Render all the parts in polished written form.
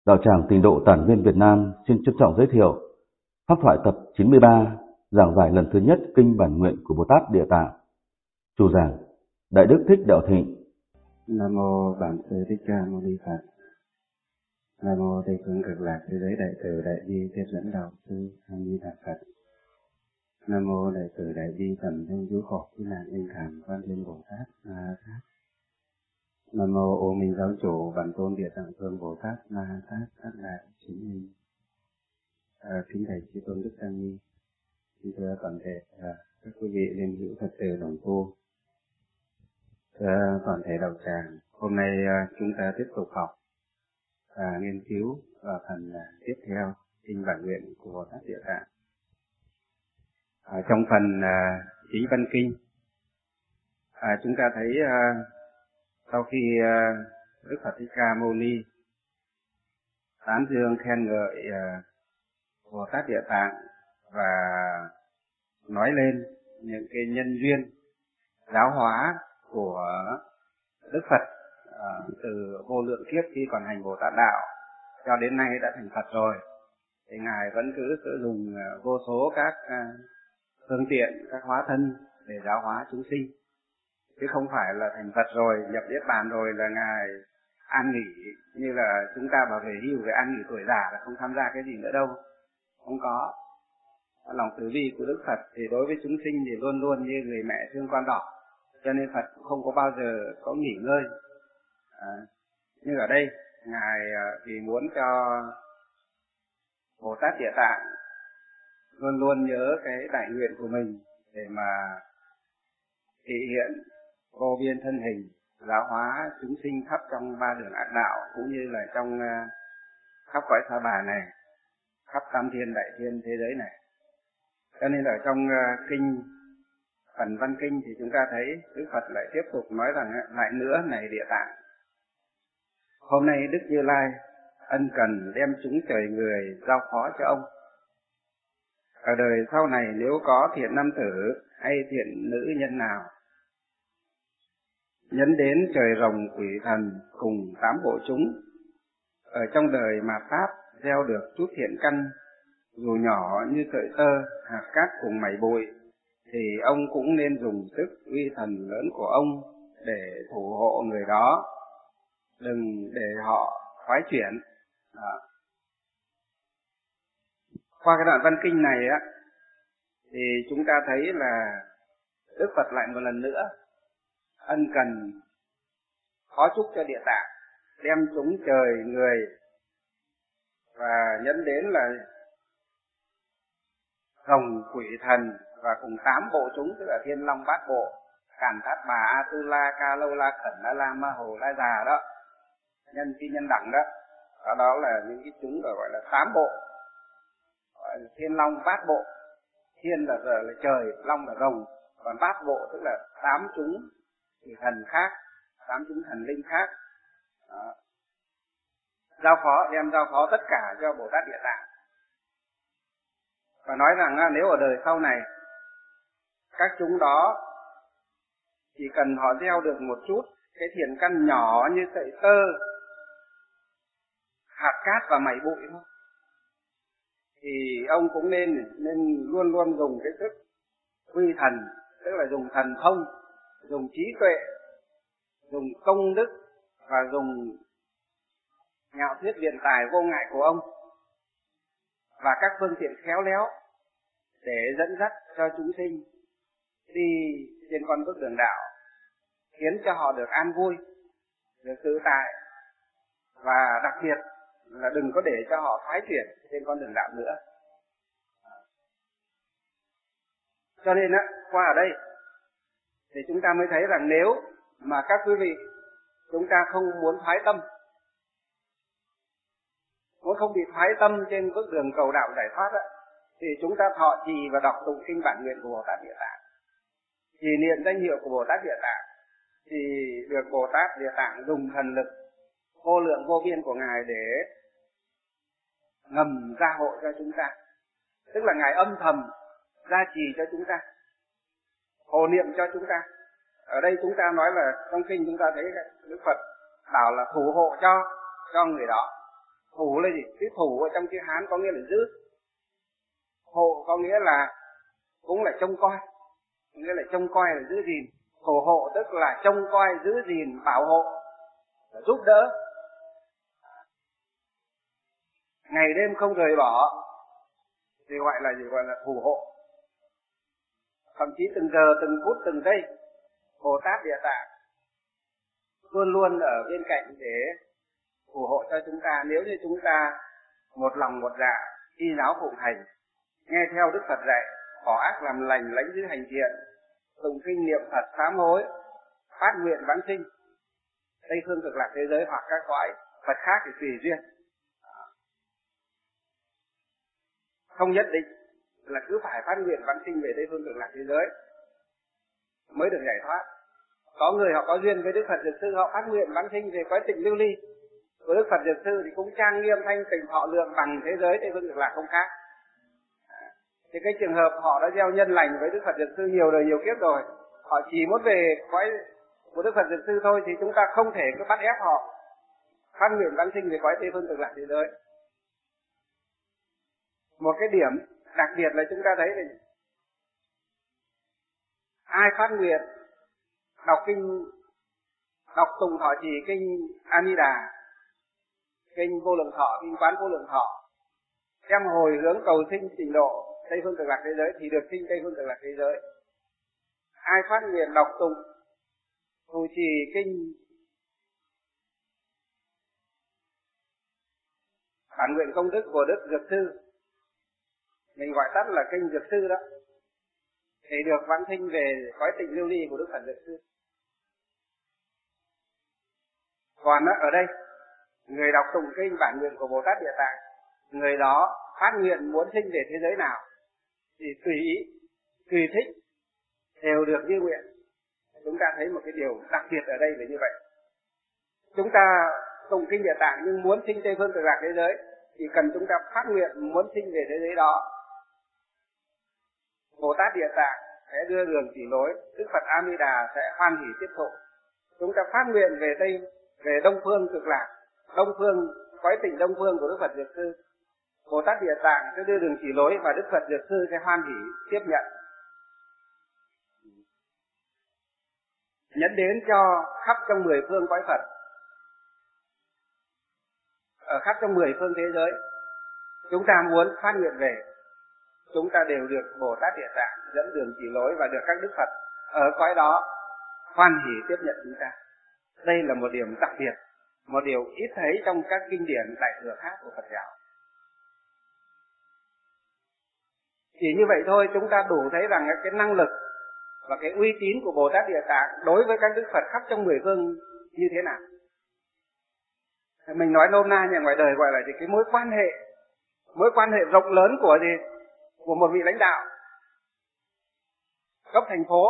Đạo tràng Tịnh độ Tản Viên Việt Nam xin trân trọng giới thiệu Pháp thoại tập 93, giảng giải lần thứ nhất Kinh Bản Nguyện của Bồ Tát Địa Tạng. Chủ giảng Đại Đức Thích Đạo Thịnh. Nam mô Bản Sư Thích Ca Mâu Ni Phật. Nam mô Tây Phương Cực Lạc Thế Giới Đại Từ Đại Bi Tiếp Dẫn Đạo Sư A Di Đà Phật. Nam mô Đại Từ Đại Bi Tầm Thanh Cứu Khổ Cứu Nạn Linh Cảm Quan Thế Bồ Tát Ma Tát. Nam mô Ô Minh Giáo Chủ Bản Tôn Địa Tạng Vương Bồ Tát Ma Tát Các Đại Chính Minh. Kính thầy chư tôn đức tăng ni, kính thưa toàn thể các quý vị liên hữu Phật tử đồng tu, toàn thể đạo tràng. Hôm nay chúng ta tiếp tục học và nghiên cứu vào phần tiếp theo Kinh Bản Nguyện của Bồ Tát Địa Tạng. Trong phần chính văn kinh, chúng ta thấy sau khi Đức Phật Thích Ca Mâu Ni tán dương khen ngợi Bồ Tát Địa Tạng và nói lên những cái nhân duyên giáo hóa của Đức Phật từ vô lượng kiếp khi còn hành Bồ Tát đạo cho đến nay đã thành Phật rồi, thì Ngài vẫn cứ sử dụng vô số các phương tiện, các hóa thân để giáo hóa chúng sinh, chứ không phải là thành Phật rồi, nhập niết bàn rồi là Ngài an nghỉ, như là chúng ta bảo về hưu, về an nghỉ tuổi già là không tham gia cái gì nữa đâu. Không có. Lòng từ bi của Đức Phật thì đối với chúng sinh thì luôn luôn như người mẹ thương con đỏ, cho nên Phật cũng không có bao giờ có nghỉ ngơi. Như ở đây Ngài vì muốn cho Bồ Tát Địa Tạng luôn luôn nhớ cái đại nguyện của mình để mà thể hiện vô biên thân hình giáo hóa chúng sinh khắp trong ba đường ác đạo, cũng như là trong khắp cõi Sa Bà này, khắp tam thiên đại thiên thế giới này. Cho nên ở trong kinh, phần văn kinh thì chúng ta thấy Đức Phật lại tiếp tục nói rằng lại nữa này Địa Tạng, hôm nay Đức Như Lai ân cần đem chúng trời người giao phó cho ông. Ở đời sau này nếu có thiện nam tử hay thiện nữ nhân nào nhấn đến trời rồng quỷ thần cùng 8 bộ chúng, ở trong đời mà Pháp gieo được chút thiện căn, dù nhỏ như sợi tơ, hạt cát cùng mảy bụi, thì ông cũng nên dùng sức uy thần lớn của ông để thủ hộ người đó, đừng để họ thoái chuyển. Qua cái đoạn văn kinh này thì chúng ta thấy là Đức Phật lại một lần nữa ân cần phó chúc cho Địa Tạng đem chúng trời người và nhấn đến là rồng quỷ thần và cùng 8 bộ chúng, tức là Thiên Long Bát Bộ, Càn Thát Bà, A Tu La, Ca Lâu La, Khẩn La La, Ma Hồ La Già đó, nhân phi nhân đẳng đó. Đó là những cái chúng được gọi là 8 bộ, gọi là Thiên Long Bát Bộ. Thiên là trời, Long là rồng, còn Bát Bộ tức là 8 chúng quỷ thần khác, 8 chúng thần linh khác. Đó. Đem giao phó tất cả cho Bồ Tát Địa Tạng, và nói rằng nếu ở đời sau này các chúng đó chỉ cần họ gieo được một chút cái thiện căn nhỏ như sợi tơ, hạt cát và mảy bụi thôi, thì ông cũng nên luôn luôn dùng cái sức uy thần, tức là dùng thần thông, dùng trí tuệ, dùng công đức và dùng ngạo thuyết biện tài vô ngại của ông và các phương tiện khéo léo để dẫn dắt cho chúng sinh đi trên con bước đường đạo, khiến cho họ được an vui, được tự tại, và đặc biệt là đừng có để cho họ thoái chuyển trên con đường đạo nữa. Cho nên qua ở đây thì chúng ta mới thấy rằng nếu mà các quý vị chúng ta không muốn thoái tâm, muốn không bị thoái tâm trên bước đường cầu đạo giải thoát thì chúng ta thọ trì và đọc tụng kinh Bản Nguyện của Bồ Tát Địa Tạng, trì niệm danh hiệu của Bồ Tát Địa Tạng, thì được Bồ Tát Địa Tạng dùng thần lực vô lượng vô biên của Ngài để ngầm gia hộ cho chúng ta, tức là Ngài âm thầm gia trì cho chúng ta, hộ niệm cho chúng ta. Ở đây chúng ta nói là trong kinh chúng ta thấy Đức Phật bảo là thủ hộ cho người đó, Thủ là gì? Cái thủ ở trong chữ Hán có nghĩa là giữ. Hộ có nghĩa là cũng là trông coi, nghĩa là trông coi là giữ gìn. Thủ hộ tức là trông coi, giữ gìn, bảo hộ, giúp đỡ, ngày đêm không rời bỏ thì gọi là gì? Gọi là thủ hộ. Thậm chí từng giờ, từng phút, từng giây Bồ Tát Địa Tạng luôn luôn ở bên cạnh để phù hộ cho chúng ta. Nếu như chúng ta một lòng một dạ y giáo phụng hành, nghe theo Đức Phật dạy, bỏ ác làm lành, lãnh giữ hành thiện, tụng kinh niệm Phật, sám hối, phát nguyện vãng sinh Tây phương cực lạc thế giới hoặc các cõi Phật khác thì tùy duyên, không nhất định là cứ phải phát nguyện vãng sinh về Tây phương cực lạc thế giới mới được giải thoát. Có người họ có duyên với Đức Phật Dược Sư, họ phát nguyện vãng sinh về cõi tịnh lưu ly của Đức Phật Dược Sư thì cũng trang nghiêm thanh tịnh thọ lượng bằng thế giới Tây phương cực lạc không khác. Thì cái trường hợp họ đã gieo nhân lành với Đức Phật Dược Sư nhiều đời nhiều kiếp rồi, họ chỉ muốn về cõi của Đức Phật Dược Sư thôi, thì chúng ta không thể cứ bắt ép họ phát nguyện vãng sinh về cõi Tây phương cực lạc thế giới. Một cái điểm đặc biệt là chúng ta thấy là ai phát nguyện đọc tùng thọ trì kinh A Di Đà, kinh Vô Lượng Thọ, kinh Quán Vô Lượng Thọ, đem hồi hướng cầu sinh trình độ Tây phương cực lạc thế giới thì được sinh Tây phương cực lạc thế giới. Ai phát nguyện đọc tụng trụ trì kinh bản nguyện công đức của Đức Dược Sư, mình gọi tắt là kinh Dược Sư đó, thì được vãng sinh về cõi tịnh lưu ly của Đức Phật Dược Sư. Còn ở đây, người đọc tụng kinh bản nguyện của Bồ Tát Địa Tạng, người đó phát nguyện muốn sinh về thế giới nào thì tùy ý, tùy thích, đều được như nguyện. Chúng ta thấy một cái điều đặc biệt ở đây là như vậy. Chúng ta tụng kinh Địa Tạng nhưng muốn sinh Tây phương cực lạc thế giới thì cần chúng ta phát nguyện muốn sinh về thế giới đó. Bồ Tát Địa Tạng sẽ đưa đường chỉ lối, Đức Phật A Di Đà sẽ hoan hỷ tiếp thụ. Chúng ta phát nguyện về Đông phương cực lạc, Đông phương cõi tịnh Đông phương của Đức Phật Dược Sư, Bồ Tát Địa Tạng sẽ đưa đường chỉ lối và Đức Phật Dược Sư sẽ hoan hỷ tiếp nhận, nhấn đến cho khắp trong 10 phương cõi Phật, ở khắp trong 10 phương thế giới. Chúng ta muốn phát nguyện về, chúng ta đều được Bồ Tát Địa Tạng dẫn đường chỉ lối và được các Đức Phật ở cõi đó hoan hỷ tiếp nhận chúng ta. Đây là một điểm đặc biệt, một điều ít thấy trong các kinh điển đại thừa khác của Phật giáo. Chỉ như vậy thôi, chúng ta đủ thấy rằng cái năng lực và cái uy tín của Bồ Tát Địa Tạng đối với các Đức Phật khắp trong 10 phương như thế nào. Mình nói nôm na nhà ngoài đời gọi là cái mối quan hệ rộng lớn của gì? Của một vị lãnh đạo cấp thành phố.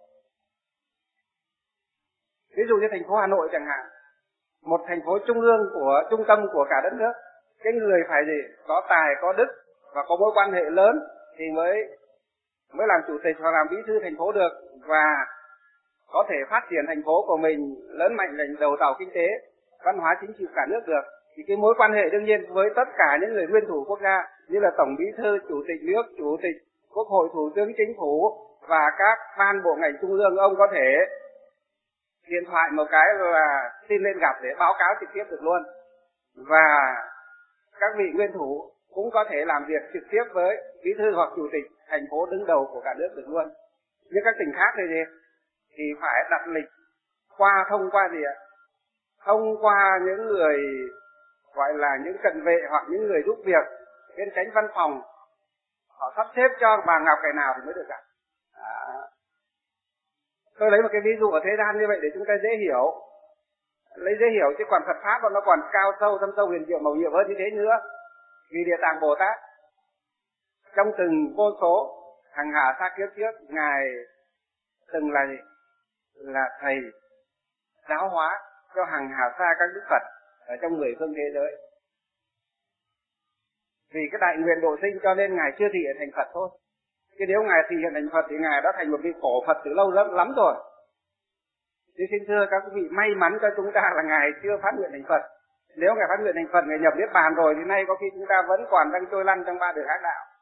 Ví dụ như thành phố Hà Nội chẳng hạn, một thành phố trung ương của trung tâm của cả đất nước, cái người phải gì? Có tài, có đức và có mối quan hệ lớn thì mới làm chủ tịch hoặc làm bí thư thành phố được, và có thể phát triển thành phố của mình lớn mạnh thành đầu tàu kinh tế, văn hóa chính trị cả nước được. Thì cái mối quan hệ đương nhiên với tất cả những người nguyên thủ quốc gia như là tổng bí thư, chủ tịch nước, chủ tịch quốc hội, thủ tướng chính phủ và các ban bộ ngành trung ương, ông có thể điện thoại một cái là xin lên gặp để báo cáo trực tiếp được luôn. Và các vị nguyên thủ cũng có thể làm việc trực tiếp với bí thư hoặc chủ tịch thành phố đứng đầu của cả nước được luôn. Nhưng các tỉnh khác thì phải đặt lịch thông qua gì ạ? Thông qua những người gọi là những cận vệ hoặc những người giúp việc bên chánh văn phòng, họ sắp xếp cho bà Ngọc cái nào thì mới được gặp. Tôi lấy một cái ví dụ ở thế gian như vậy để chúng ta dễ hiểu, chứ còn Phật pháp nó còn cao sâu, thâm sâu, huyền diệu, màu nhiệm hơn như thế nữa. Vì Địa Tạng Bồ Tát trong từng vô số hàng hà sa kiếp trước, ngài từng là thầy giáo hóa cho hàng hà sa các Đức Phật ở trong 10 phương thế giới. Vì cái đại nguyện độ sinh cho nên ngài chưa thị hiện thành Phật thôi. Chứ nếu ngài thị hiện thành Phật thì ngài đã thành một vị cổ Phật từ lâu lắm rồi. Chứ xin thưa các quý vị, may mắn cho chúng ta là ngài chưa phát nguyện thành Phật. Nếu Ngài phát nguyện thành Phật, Ngài nhập niết bàn rồi thì nay có khi chúng ta vẫn còn đang trôi lăn trong ba đường ác đạo.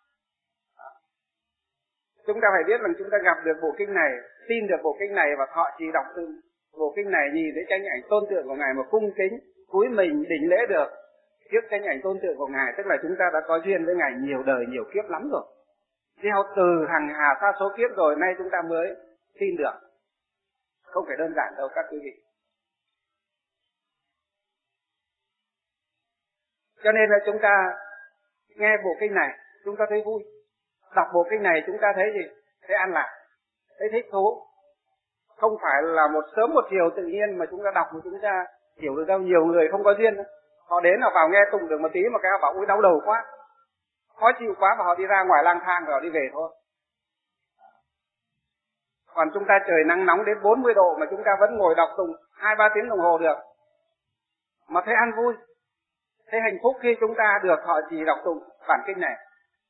Chúng ta phải biết rằng chúng ta gặp được bộ kinh này, tin được bộ kinh này và thọ trì đọc từng bộ kinh này, nhìn thấy tranh ảnh tôn tượng của Ngài mà cung kính, cúi mình đỉnh lễ được trước tranh ảnh tôn tượng của Ngài, tức là chúng ta đã có duyên với Ngài nhiều đời nhiều kiếp lắm rồi. Theo từ hàng hà sa số kiếp rồi, nay chúng ta mới tin được. Không phải đơn giản đâu các quý vị. Cho nên là chúng ta nghe bộ kinh này, chúng ta thấy vui. Đọc bộ kinh này chúng ta thấy gì? Thấy an lạc, thấy thích thú. Không phải là một sớm một chiều tự nhiên mà chúng ta đọc mà chúng ta hiểu được đâu. Nhiều người không có duyên đó. Họ đến họ vào nghe tụng được một tí mà cái họ bảo ui đau đầu quá, khó chịu quá, và họ đi ra ngoài lang thang rồi họ đi về thôi. Còn chúng ta trời nắng nóng đến 40 độ mà chúng ta vẫn ngồi đọc tụng 2-3 tiếng đồng hồ được, mà thấy an vui, thấy hạnh phúc khi chúng ta được họ chỉ đọc tụng bản kinh này,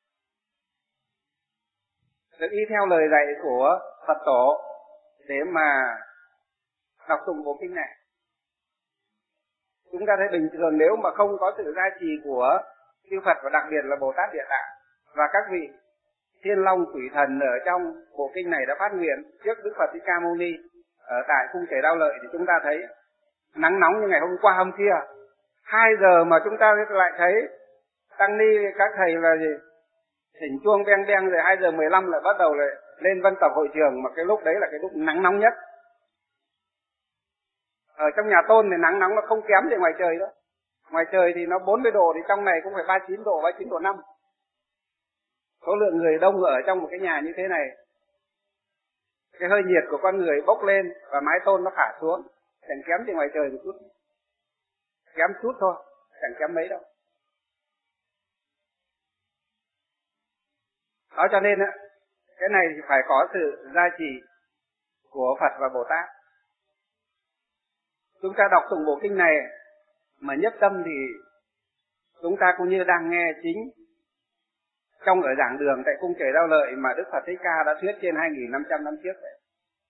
được y theo lời dạy của Phật tổ để mà đọc tụng bộ kinh này. Chúng ta thấy bình thường nếu mà không có sự gia trì của chư Phật và đặc biệt là Bồ Tát Địa Tạng và các vị Thiên Long Quỷ Thần ở trong bộ kinh này đã phát nguyện trước Đức Phật Thích Ca Mâu Ni ở tại cung Trời Đao Lợi, thì chúng ta thấy nắng nóng như ngày hôm qua hôm kia, 2 giờ mà chúng ta lại thấy tăng ni các thầy là gì thỉnh chuông beng beng, rồi 2 giờ 15 lại bắt đầu lại lên văn tập hội trường, mà cái lúc đấy là cái lúc nắng nóng nhất. Ở trong nhà tôn thì nắng nóng nó không kém gì ngoài trời đâu. Ngoài trời thì nó 40 độ thì trong này cũng phải 39 độ, 39 độ 5. Số lượng người đông ở trong một cái nhà như thế này, cái hơi nhiệt của con người bốc lên và mái tôn nó thả xuống, chẳng kém gì ngoài trời một chút. Kém chút thôi, chẳng kém mấy đâu. Đó cho nên á, cái này thì phải có sự gia trì của Phật và Bồ Tát. Chúng ta đọc tụng bộ kinh này mà nhất tâm thì chúng ta cũng như đang nghe chính trong ở giảng đường tại cung Trời Đao Lợi mà Đức Phật Thích Ca đã thuyết trên 2.500 năm trước vậy.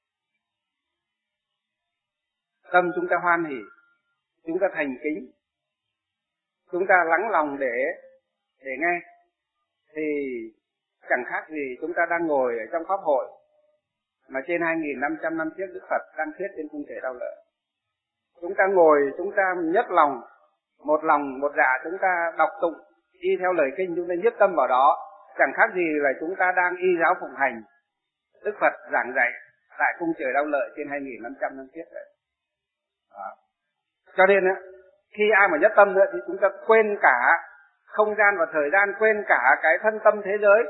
Tâm chúng ta hoan hỉ, chúng ta thành kính, chúng ta lắng lòng để nghe, thì chẳng khác gì chúng ta đang ngồi ở trong pháp hội mà trên 2.500 năm trước Đức Phật đang thuyết trên cung Trời Đao Lợi. Chúng ta ngồi, chúng ta nhất lòng một dạ, chúng ta đọc tụng y theo lời kinh, chúng ta nhất tâm vào đó, chẳng khác gì là chúng ta đang y giáo phụng hành Đức Phật giảng dạy tại cung Trời Đao Lợi trên 2.500 năm trước vậy. Đó. Cho nên á, khi ai mà nhất tâm nữa thì chúng ta quên cả không gian và thời gian, quên cả cái thân tâm thế giới.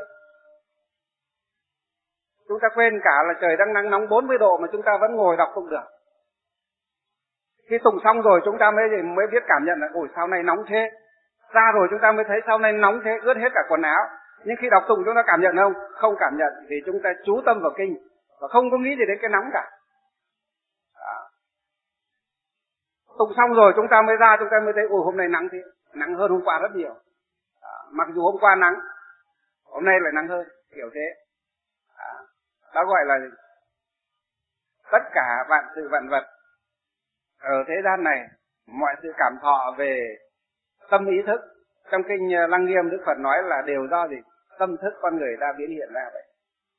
Chúng ta quên cả là trời đang nắng nóng 40 độ mà chúng ta vẫn ngồi đọc tụng được. Khi tụng xong rồi chúng ta mới biết cảm nhận là ôi sao nay nóng thế. Ra rồi chúng ta mới thấy sao nay nóng thế, ướt hết cả quần áo. Nhưng khi đọc tụng chúng ta cảm nhận không? Không cảm nhận, vì chúng ta chú tâm vào kinh và không có nghĩ gì đến cái nóng cả. Đó. Tụng xong rồi chúng ta mới ra, chúng ta mới thấy ôi hôm nay nắng thế, nắng hơn hôm qua rất nhiều. Đó. Mặc dù hôm qua nắng, hôm nay lại nắng hơn, kiểu thế. Đó gọi là tất cả vạn sự vạn vật ở thế gian này, mọi sự cảm thọ về tâm ý thức trong kinh Lăng Nghiêm Đức Phật nói là đều do gì? Tâm thức con người ta biến hiện ra vậy.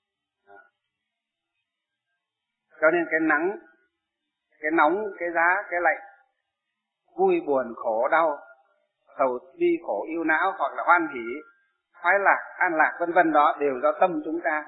Cho nên cái nắng, cái nóng, cái giá, cái lạnh, vui buồn khổ đau, sầu bi khổ yêu não, hoặc là hoan hỷ, khoái lạc, an lạc vân vân, đó đều do tâm chúng ta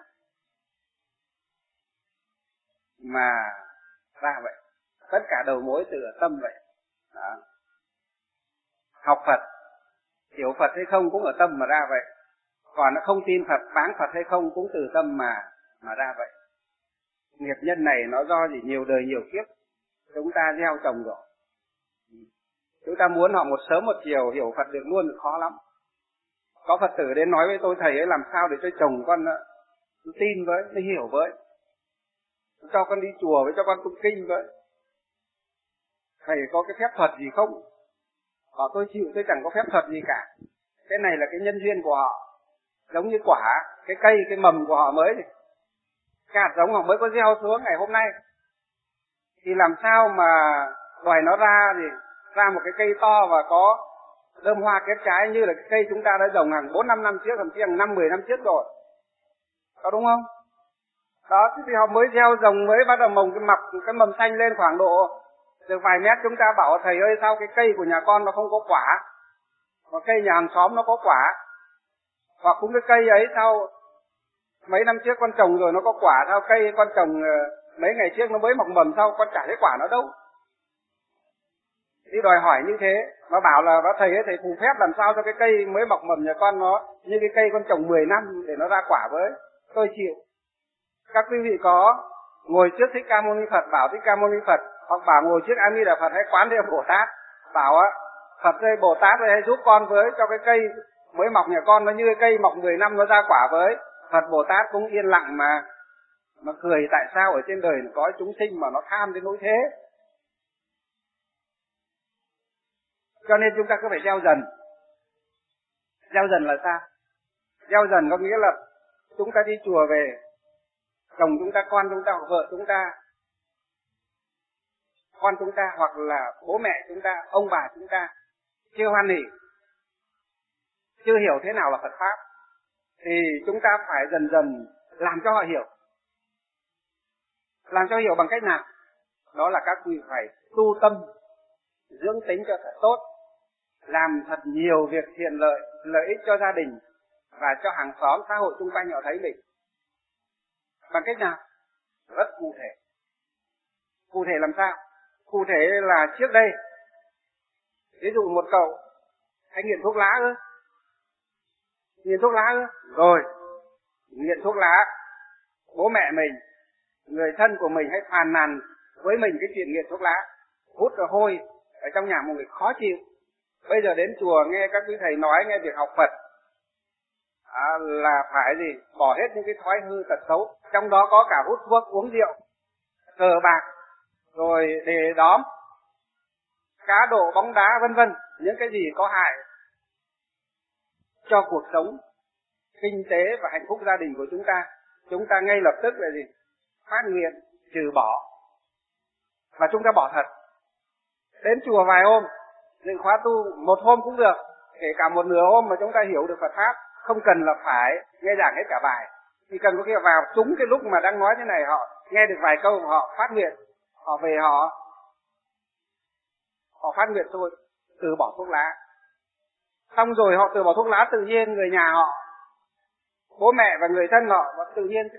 mà ra vậy. Tất cả đầu mối từ tâm vậy. Đó. Học Phật, hiểu Phật hay không cũng ở tâm mà ra vậy. Còn nó không tin Phật, báng Phật hay không cũng từ tâm mà ra vậy. Nghiệp nhân này nó do gì? Nhiều đời nhiều kiếp chúng ta gieo trồng rồi. Chúng ta muốn họ một sớm một chiều hiểu Phật được luôn thì khó lắm. Có Phật tử đến nói với tôi, thầy ấy làm sao để cho chồng con tin với, nó hiểu với, cho con đi chùa với, cho con tụng kinh với. Thầy có cái phép thuật gì không? Tôi chịu, tôi chẳng có phép thuật gì cả. Cái này là cái nhân duyên của họ. Giống như quả, cái cây, cái mầm của họ mới, cái hạt giống họ mới có gieo xuống ngày hôm nay. Thì làm sao mà đòi nó ra thì ra một cái cây to và có đơm hoa kết trái như là cái cây chúng ta đã trồng hàng 4-5 năm trước, thậm chí hàng 5-10 năm trước rồi. Có đúng không? Đó, thì họ mới gieo trồng, mới bắt đầu mồng cái mầm xanh lên khoảng độ được vài mét, chúng ta bảo thầy ơi sao cái cây của nhà con nó không có quả, mà cây nhà hàng xóm nó có quả. Hoặc cũng cái cây ấy sao mấy năm trước con trồng rồi nó có quả, sao cây con trồng mấy ngày trước nó mới mọc mầm, sao con chả thấy quả nó đâu. Đi đòi hỏi như thế, nó bảo là bác thầy ấy, thầy phù phép làm sao cho cái cây mới mọc mầm nhà con nó như cái cây con trồng 10 năm để nó ra quả với. Tôi chịu. Các quý vị có ngồi trước Thích Ca Mâu Ni Phật bảo Thích Ca Mâu Ni Phật, hoặc bảo ngồi trước A Di Đà Phật hay Quán Thế Bồ Tát, bảo á Phật ơi Bồ Tát ơi hãy giúp con với, cho cái cây mới mọc nhà con nó như cái cây mọc 10 năm nó ra quả với. Phật Bồ Tát cũng yên lặng mà cười, tại sao ở trên đời có chúng sinh mà nó tham đến nỗi thế. Cho nên chúng ta cứ phải gieo dần. Gieo dần là sao? Gieo dần có nghĩa là chúng ta đi chùa về, chồng chúng ta, con chúng ta, hoặc vợ chúng ta, con chúng ta, hoặc là bố mẹ chúng ta, ông bà chúng ta chưa hoan hỉ, chưa hiểu thế nào là Phật Pháp, thì chúng ta phải dần dần làm cho họ hiểu. Làm cho hiểu bằng cách nào? Đó là các quý phải tu tâm, dưỡng tính cho thật tốt, làm thật nhiều việc thiện lợi ích cho gia đình và cho hàng xóm, xã hội xung quanh họ thấy mình. Bằng cách nào? Rất cụ thể. Cụ thể làm sao? Cụ thể là trước đây, ví dụ một cậu hay nghiện thuốc lá ư? Nghiện thuốc lá ư? Rồi, nghiện thuốc lá, bố mẹ mình, người thân của mình hay phàn nàn với mình cái chuyện nghiện thuốc lá, hút rồi hôi ở trong nhà một người khó chịu. Bây giờ đến chùa nghe các quý thầy nói, nghe việc học Phật là phải gì? Bỏ hết những cái thói hư tật xấu, trong đó có cả hút thuốc, uống rượu, cờ bạc, rồi đề đóm, cá độ, bóng đá, vân vân, những cái gì có hại cho cuộc sống, kinh tế và hạnh phúc gia đình của chúng ta. Chúng ta ngay lập tức là gì? Phát nguyện trừ bỏ. Và chúng ta bỏ thật. Đến chùa vài hôm, dự khóa tu một hôm cũng được, kể cả một nửa hôm mà chúng ta hiểu được Phật Pháp, không cần là phải nghe giảng hết cả bài. Chỉ cần có khi vào trúng cái lúc mà đang nói thế này, họ nghe được vài câu, họ phát nguyện, họ về họ phát nguyện thôi, từ bỏ thuốc lá. Xong rồi họ từ bỏ thuốc lá, tự nhiên người nhà họ, bố mẹ và người thân họ, và tự nhiên cái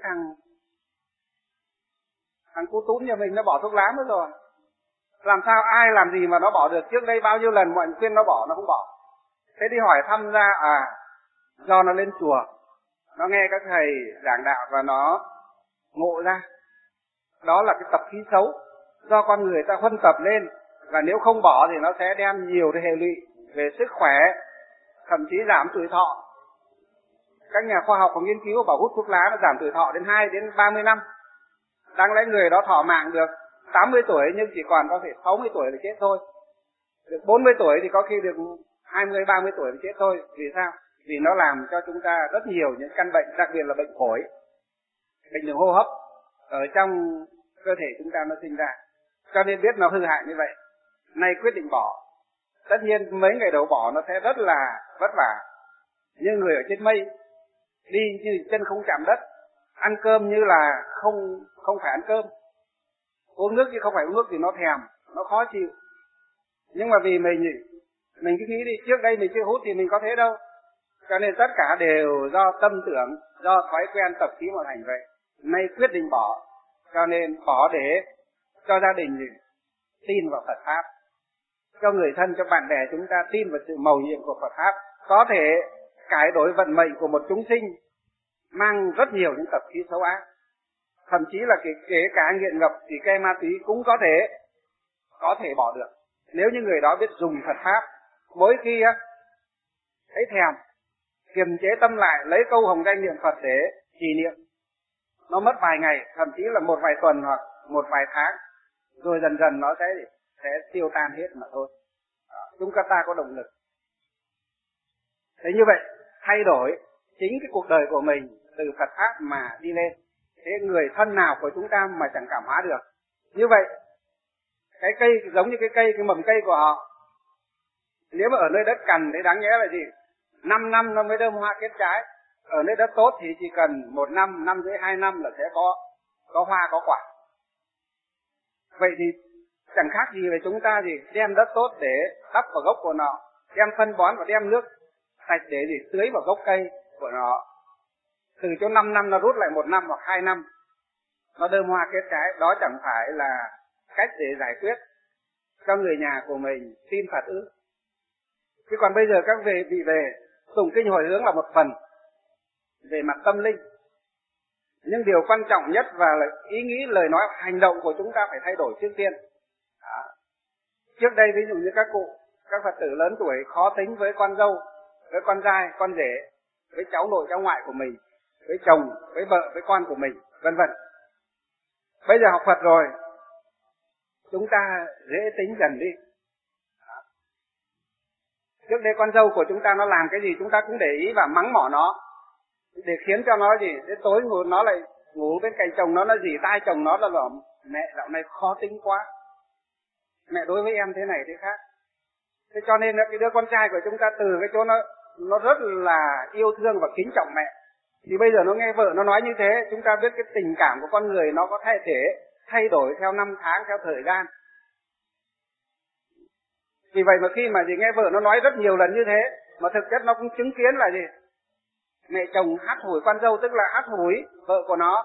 thằng cu túm nhà mình nó bỏ thuốc lá mất rồi. Làm sao ai làm gì mà nó bỏ được? Trước đây bao nhiêu lần mọi người khuyên nó bỏ, nó không bỏ. Thế đi hỏi thăm ra, do nó lên chùa, nó nghe các thầy giảng đạo và nó ngộ ra. Đó là cái tập khí xấu, do con người ta huân tập lên, và nếu không bỏ thì nó sẽ đem nhiều cái hệ lụy về sức khỏe, thậm chí giảm tuổi thọ. Các nhà khoa học có nghiên cứu bảo hút thuốc lá nó giảm tuổi thọ đến 2 đến 30 năm. Đáng lẽ người đó thọ mạng được 80 tuổi nhưng chỉ còn có thể 60 tuổi là chết thôi. Được 40 tuổi thì có khi được 20, 30 tuổi là chết thôi. Vì sao? Vì nó làm cho chúng ta rất nhiều những căn bệnh, đặc biệt là bệnh phổi, bệnh đường hô hấp ở trong cơ thể chúng ta nó sinh ra. Cho nên biết nó hư hại như vậy, nay quyết định bỏ. Tất nhiên mấy ngày đầu bỏ nó sẽ rất là vất vả, như người ở trên mây, đi như chân không chạm đất, ăn cơm như là không phải ăn cơm, uống nước chứ không phải uống nước thì nó thèm, nó khó chịu. Nhưng mà vì mình cứ nghĩ đi, trước đây mình chưa hút thì mình có thế đâu. Cho nên tất cả đều do tâm tưởng, do thói quen tập khí mà thành vậy. Nay quyết định bỏ, cho nên bỏ để cho gia đình tin vào Phật Pháp, cho người thân, cho bạn bè chúng ta tin vào sự mầu nhiệm của Phật Pháp, có thể cải đổi vận mệnh của một chúng sinh mang rất nhiều những tập khí xấu ác. Thậm chí là kể cả nghiện ngập thì cây ma túy cũng có thể bỏ được, nếu như người đó biết dùng Phật Pháp. Mỗi khi thấy thèm, kiềm chế tâm lại, lấy câu hồng danh niệm Phật để trì niệm. Nó mất vài ngày, thậm chí là một vài tuần hoặc một vài tháng, rồi dần dần nó sẽ tiêu tan hết mà thôi. Chúng ta có động lực. Thế như vậy, thay đổi chính cái cuộc đời của mình từ Phật Pháp mà đi lên. Thế người thân nào của chúng ta mà chẳng cảm hóa được. Như vậy, cái cây giống như cái mầm cây của họ, Nếu mà ở nơi đất cằn thì đáng nhẽ là gì? 5 năm nó mới đơm hoa kết trái. Ở nơi đất tốt thì chỉ cần 1 năm, 1,5 năm, 2 năm là sẽ có hoa có quả. Vậy thì chẳng khác gì về chúng ta gì đem đất tốt để đắp vào gốc của nó, đem phân bón và đem nước sạch để gì tưới vào gốc cây của nó. Từ chỗ 5 năm nó rút lại 1 năm hoặc 2 năm nó đơm hoa kết trái, đó chẳng phải là cách để giải quyết cho người nhà của mình tin Phật ư? Chứ còn bây giờ các vị về tụng kinh hồi hướng là một phần về mặt tâm linh, nhưng điều quan trọng nhất và là ý nghĩ lời nói hành động của chúng ta phải thay đổi trước tiên. Trước đây ví dụ như các cụ, các Phật tử lớn tuổi khó tính với con dâu, với con trai, con rể, với cháu nội cháu ngoại của mình, với chồng, với vợ, với con của mình, vân vân. Bây giờ học Phật rồi, chúng ta dễ tính dần đi. Trước đây con dâu của chúng ta nó làm cái gì chúng ta cũng để ý và mắng mỏ nó, để khiến cho nó gì, đến tối ngủ nó lại ngủ bên cạnh chồng nó dỉ tai chồng nó là bảo mẹ dạo này khó tính quá, mẹ đối với em thế này thế khác. Thế cho nên cái đứa con trai của chúng ta từ cái chỗ nó rất là yêu thương và kính trọng mẹ, thì bây giờ nó nghe vợ nó nói như thế, chúng ta biết cái tình cảm của con người nó có thể thay đổi theo năm tháng, theo thời gian. Vì vậy mà khi mà gì nghe vợ nó nói rất nhiều lần như thế, mà thực chất nó cũng chứng kiến là gì? Mẹ chồng hắt hủi con dâu, tức là hắt hủi vợ của nó.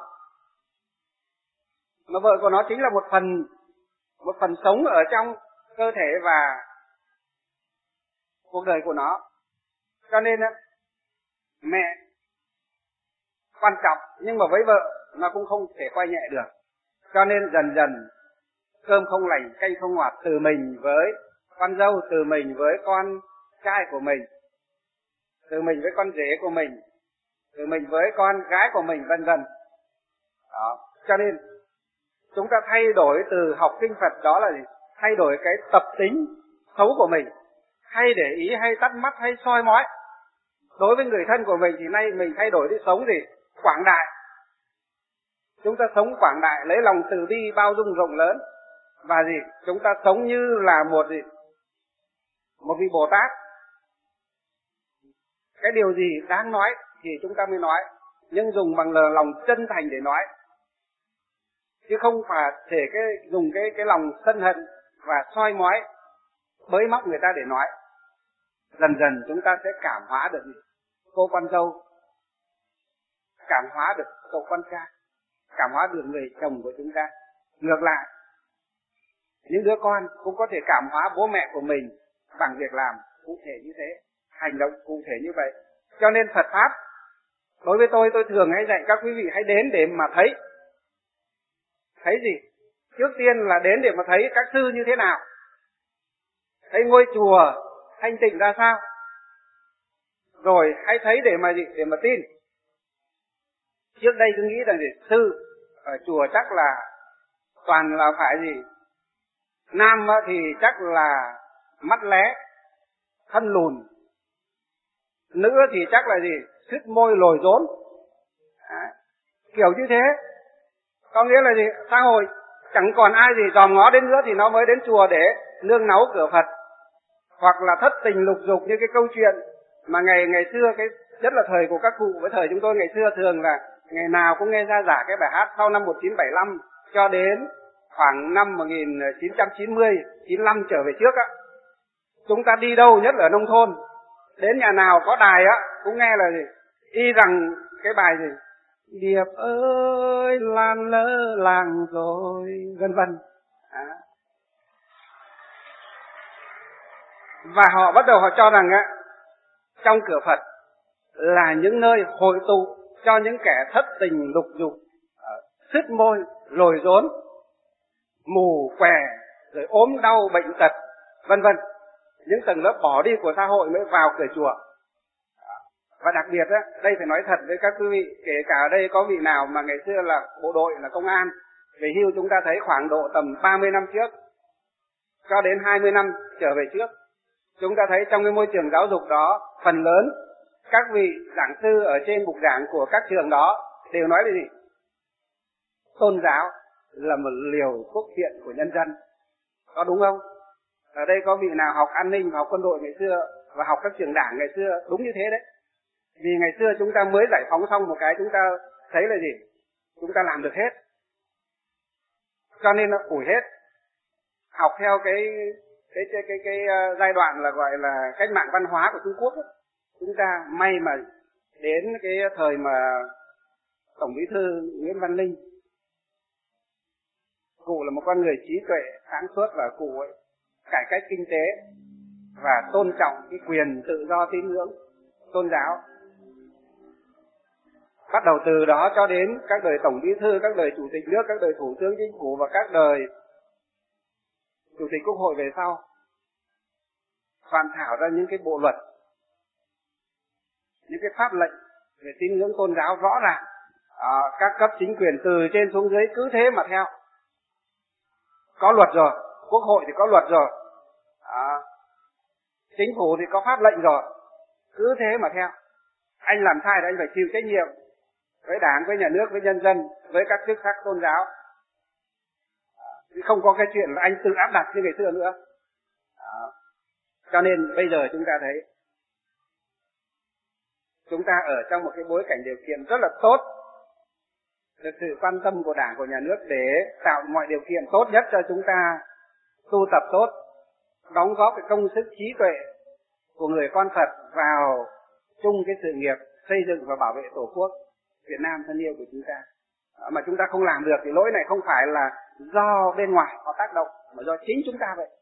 Mà vợ của nó chính là một phần sống ở trong cơ thể và cuộc đời của nó. Cho nên mẹ quan trọng, nhưng mà với vợ nó cũng không thể coi nhẹ được. Cho nên dần dần cơm không lành canh không ngọt, từ mình với con dâu, từ mình với con trai của mình, từ mình với con rể của mình, từ mình với con gái của mình, vân vân. Đó, cho nên chúng ta thay đổi từ học kinh Phật đó là gì? Thay đổi cái tập tính xấu của mình, hay để ý, hay tắt mắt, hay soi mói. Đối với người thân của mình thì nay mình thay đổi đi sống gì? Quảng đại. Chúng ta sống quảng đại, lấy lòng từ bi, bao dung rộng lớn. Và gì? Chúng ta sống như là một vị Bồ Tát. Cái điều gì đáng nói thì chúng ta mới nói, nhưng dùng bằng lòng chân thành để nói, chứ không phải thể dùng cái lòng sân hận và soi mói, bới móc người ta để nói. Dần dần chúng ta sẽ cảm hóa được cô con dâu, cảm hóa được cậu con trai, cảm hóa được người chồng của chúng ta. Ngược lại, những đứa con cũng có thể cảm hóa bố mẹ của mình bằng việc làm cụ thể như thế, hành động cụ thể như vậy. Cho nên Phật Pháp, đối với tôi thường hay dạy các quý vị hãy đến để mà thấy. Thấy gì? Trước tiên là đến để mà thấy các sư như thế nào, thấy ngôi chùa thanh tịnh ra sao, rồi hãy thấy để mà gì? Để mà tin. Trước đây tôi nghĩ rằng gì? Sư ở chùa chắc là toàn là phải gì? Nam thì chắc là mắt lé, thân lùn. Nữ thì chắc là gì? Sứt môi lồi rốn. Kiểu như thế. Có nghĩa là gì? Xã hội chẳng còn ai gì dòm ngó đến nữa thì nó mới đến chùa để nương náu cửa Phật. Hoặc là thất tình lục dục như cái câu chuyện mà ngày xưa, cái rất là thời của các cụ với thời chúng tôi ngày xưa, thường là ngày nào cũng nghe ra giả cái bài hát sau năm 1975 cho đến khoảng năm 1990, 95 trở về trước á. Chúng ta đi đâu, nhất là ở nông thôn, đến nhà nào có đài á cũng nghe là gì? Y rằng cái bài gì? Điệp ơi lan lỡ làng rồi, vân vân. Và họ bắt đầu họ cho rằng á, trong cửa Phật là những nơi hội tụ cho những kẻ thất tình lục dục, sứt môi, lồi rốn, mù què, rồi ốm đau bệnh tật, vân vân. Những tầng lớp bỏ đi của xã hội mới vào cửa chùa. Và đặc biệt á, đây phải nói thật với các quý vị, kể cả ở đây có vị nào mà ngày xưa là bộ đội, là công an, về hưu, chúng ta thấy khoảng độ tầm 30 năm trước cho đến 20 năm trở về trước, chúng ta thấy trong cái môi trường giáo dục đó, phần lớn các vị giảng sư ở trên bục giảng của các trường đó đều nói là gì? Tôn giáo là một liều thuốc phiện của nhân dân. Có đúng không? Ở đây có vị nào học an ninh, học quân đội ngày xưa và học các trường đảng ngày xưa, đúng như thế đấy. Vì ngày xưa chúng ta mới giải phóng xong một cái, chúng ta thấy là gì? Chúng ta làm được hết. Cho nên nó ủi hết. Học theo cái giai đoạn là gọi là cách mạng văn hóa của Trung Quốc ấy. Chúng ta may mà đến cái thời mà Tổng Bí thư Nguyễn Văn Linh, cụ là một con người trí tuệ, sáng suốt, và cụ ấy cải cách kinh tế và tôn trọng cái quyền tự do tín ngưỡng tôn giáo. Bắt đầu từ đó cho đến các đời Tổng Bí thư, các đời Chủ tịch nước, các đời Thủ tướng Chính phủ và các đời Chủ tịch Quốc hội về sau, soạn thảo ra những cái bộ luật, những cái pháp lệnh về tín ngưỡng tôn giáo rõ ràng. Các cấp chính quyền từ trên xuống dưới cứ thế mà theo. Có luật rồi, Quốc hội thì có luật rồi, Chính phủ thì có pháp lệnh rồi, cứ thế mà theo. Anh làm sai thì anh phải chịu trách nhiệm với Đảng, với nhà nước, với nhân dân, với các chức sắc tôn giáo. Không có cái chuyện là anh tự áp đặt như ngày xưa nữa. Cho nên bây giờ chúng ta thấy chúng ta ở trong một cái bối cảnh điều kiện rất là tốt, được sự quan tâm của Đảng, của nhà nước để tạo mọi điều kiện tốt nhất cho chúng ta tu tập tốt, đóng góp cái công sức trí tuệ của người con Phật vào chung cái sự nghiệp xây dựng và bảo vệ Tổ quốc Việt Nam thân yêu của chúng ta. Mà chúng ta không làm được thì lỗi này không phải là do bên ngoài họ tác động, mà do chính chúng ta vậy.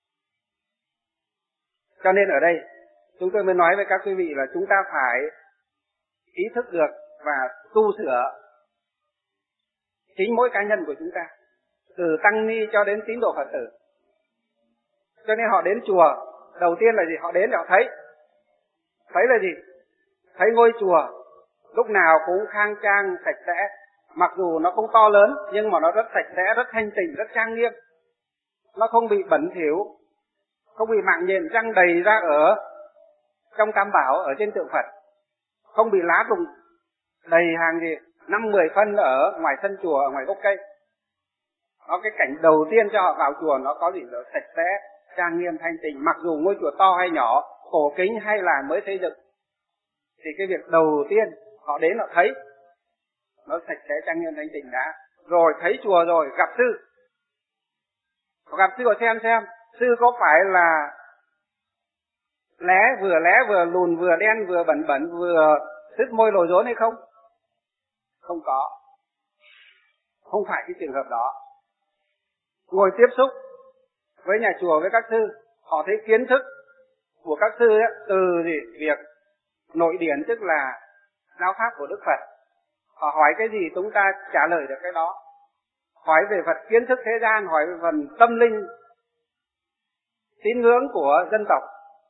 Cho nên ở đây chúng tôi mới nói với các quý vị là chúng ta phải ý thức được và tu sửa chính mỗi cá nhân của chúng ta, từ tăng ni cho đến tín đồ Phật tử. Cho nên họ đến chùa, đầu tiên là gì? Họ đến để họ thấy là gì? Thấy ngôi chùa lúc nào cũng khang trang, sạch sẽ. Mặc dù nó không to lớn, nhưng mà nó rất sạch sẽ, rất thanh tịnh, rất trang nghiêm. Nó không bị bẩn thỉu, không bị mạng nhện răng đầy ra ở trong tam bảo, ở trên tượng Phật. Không bị lá rụng đầy hàng gì 5-10 phân ở ngoài sân chùa, ở ngoài gốc cây. Nó cái cảnh đầu tiên cho họ vào chùa nó có gì đó sạch sẽ, trang nghiêm, thanh tịnh. Mặc dù ngôi chùa to hay nhỏ, cổ kính hay là mới xây dựng, thì cái việc đầu tiên họ đến họ thấy nó sạch sẽ, trang nghiêm, thanh tịnh đã. Rồi thấy chùa rồi gặp sư. Gặp sư rồi xem sư có phải là lé vừa lùn, vừa đen, vừa bẩn, vừa sứt môi lồi rốn hay không? Không có. Không phải cái trường hợp đó. Ngồi tiếp xúc với nhà chùa, với các sư, họ thấy kiến thức của các sư ấy, từ việc nội điển, tức là giáo pháp của Đức Phật. Họ hỏi cái gì chúng ta trả lời được cái đó. Hỏi về Phật kiến thức thế gian, hỏi về phần tâm linh, tín ngưỡng của dân tộc,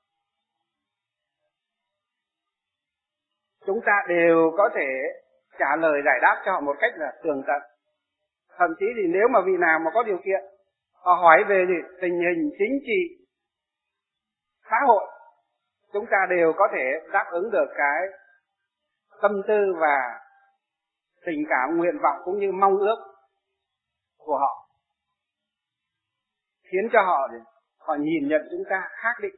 chúng ta đều có thể trả lời giải đáp cho họ một cách là tường tận. Thậm chí thì nếu mà vị nào mà có điều kiện, họ hỏi về gì? Tình hình chính trị, xã hội, chúng ta đều có thể đáp ứng được cái tâm tư và tình cảm, nguyện vọng cũng như mong ước của họ, khiến cho họ nhìn nhận chúng ta khác định.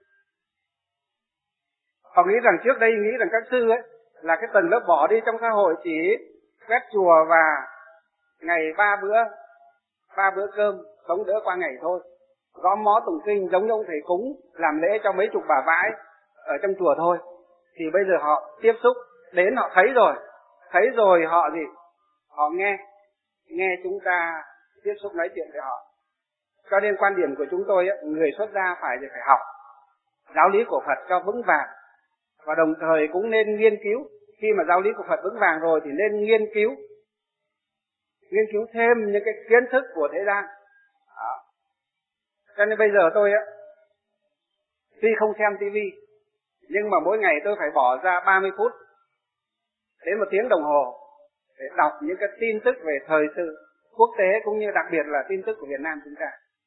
Họ nghĩ rằng trước đây nghĩ rằng các sư ấy là cái tầng lớp bỏ đi trong xã hội, chỉ quét chùa và ngày 3 bữa cơm sống đỡ qua ngày thôi, gõ mó tụng kinh giống như ông thầy cúng làm lễ cho mấy chục bà vãi ở trong chùa thôi. Thì bây giờ họ tiếp xúc đến, họ thấy rồi họ gì? Họ nghe chúng ta tiếp xúc nói chuyện với họ. Cho nên quan điểm của chúng tôi ấy, người xuất gia phải học giáo lý của Phật cho vững vàng, và đồng thời cũng nên nghiên cứu. Khi mà giáo lý của Phật vững vàng rồi thì nên nghiên cứu thêm những cái kiến thức của thế gian. Cho nên bây giờ tôi tuy không xem tivi, nhưng mà mỗi ngày tôi phải bỏ ra 30 phút đến 1 tiếng đồng hồ để đọc những cái tin tức về thời sự quốc tế, cũng như đặc biệt là tin tức của Việt Nam chúng ta.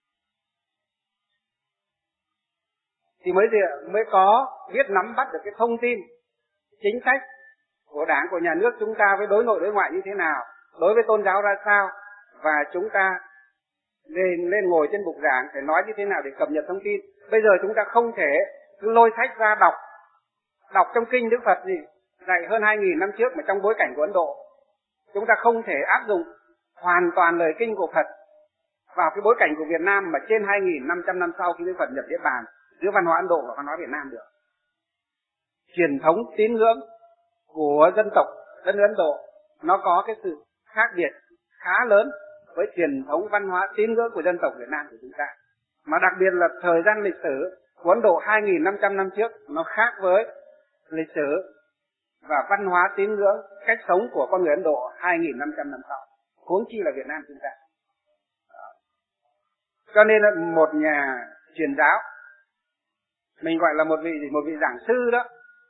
Thì mới có biết nắm bắt được cái thông tin, chính sách của Đảng, của nhà nước chúng ta với đối nội đối ngoại như thế nào, đối với tôn giáo ra sao, và chúng ta lên ngồi trên bục giảng phải nói như thế nào để cập nhật thông tin. Bây giờ chúng ta không thể cứ lôi sách ra đọc trong kinh Đức Phật gì dạy hơn 2.000 năm trước mà trong bối cảnh của Ấn Độ. Chúng ta không thể áp dụng hoàn toàn lời kinh của Phật vào cái bối cảnh của Việt Nam mà trên 2.500 năm sau khi Đức Phật nhập Niết Bàn giữa văn hóa Ấn Độ và văn hóa Việt Nam được. Truyền thống tín ngưỡng của dân tộc đất nước Ấn Độ nó có cái sự khác biệt khá lớn với truyền thống văn hóa tín ngưỡng của dân tộc Việt Nam của chúng ta. Mà đặc biệt là thời gian lịch sử của Ấn Độ 2.500 năm trước nó khác với lịch sử và văn hóa tín ngưỡng, cách sống của con người Ấn Độ 2.500 năm sau, huống chi là Việt Nam chúng ta. Cho nên là một nhà truyền giáo, mình gọi là một vị giảng sư đó,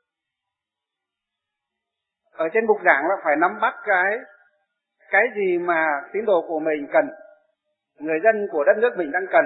ở trên bục giảng là phải nắm bắt cái gì mà tín đồ của mình cần, người dân của đất nước mình đang cần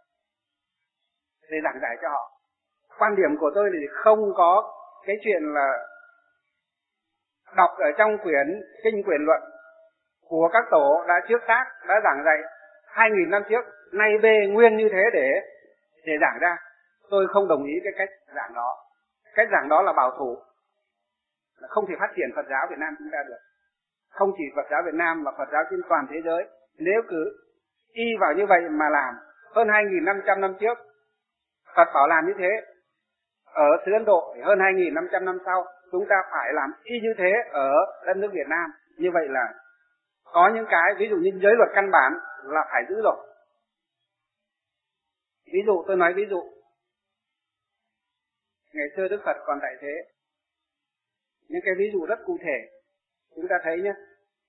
để giảng giải cho họ. Quan điểm của tôi thì không có cái chuyện là đọc ở trong quyển kinh Quyền Luận của các tổ đã trước tác, đã giảng dạy 2.000 năm trước, nay bê nguyên như thế để giảng ra. Tôi không đồng ý cái cách giảng đó. Cách giảng đó là bảo thủ, là không thể phát triển Phật giáo Việt Nam chúng ta được. Không chỉ Phật giáo Việt Nam mà Phật giáo trên toàn thế giới. Nếu cứ y vào như vậy mà làm, hơn 2.500 năm trước Phật bảo làm như thế, ở xứ Ấn Độ hơn 2.500 năm sau chúng ta phải làm y như thế ở đất nước Việt Nam. Như vậy là có những cái ví dụ như giới luật căn bản là phải giữ rồi. Ví dụ, tôi nói ví dụ, ngày xưa Đức Phật còn tại thế, những cái ví dụ rất cụ thể chúng ta thấy nhé.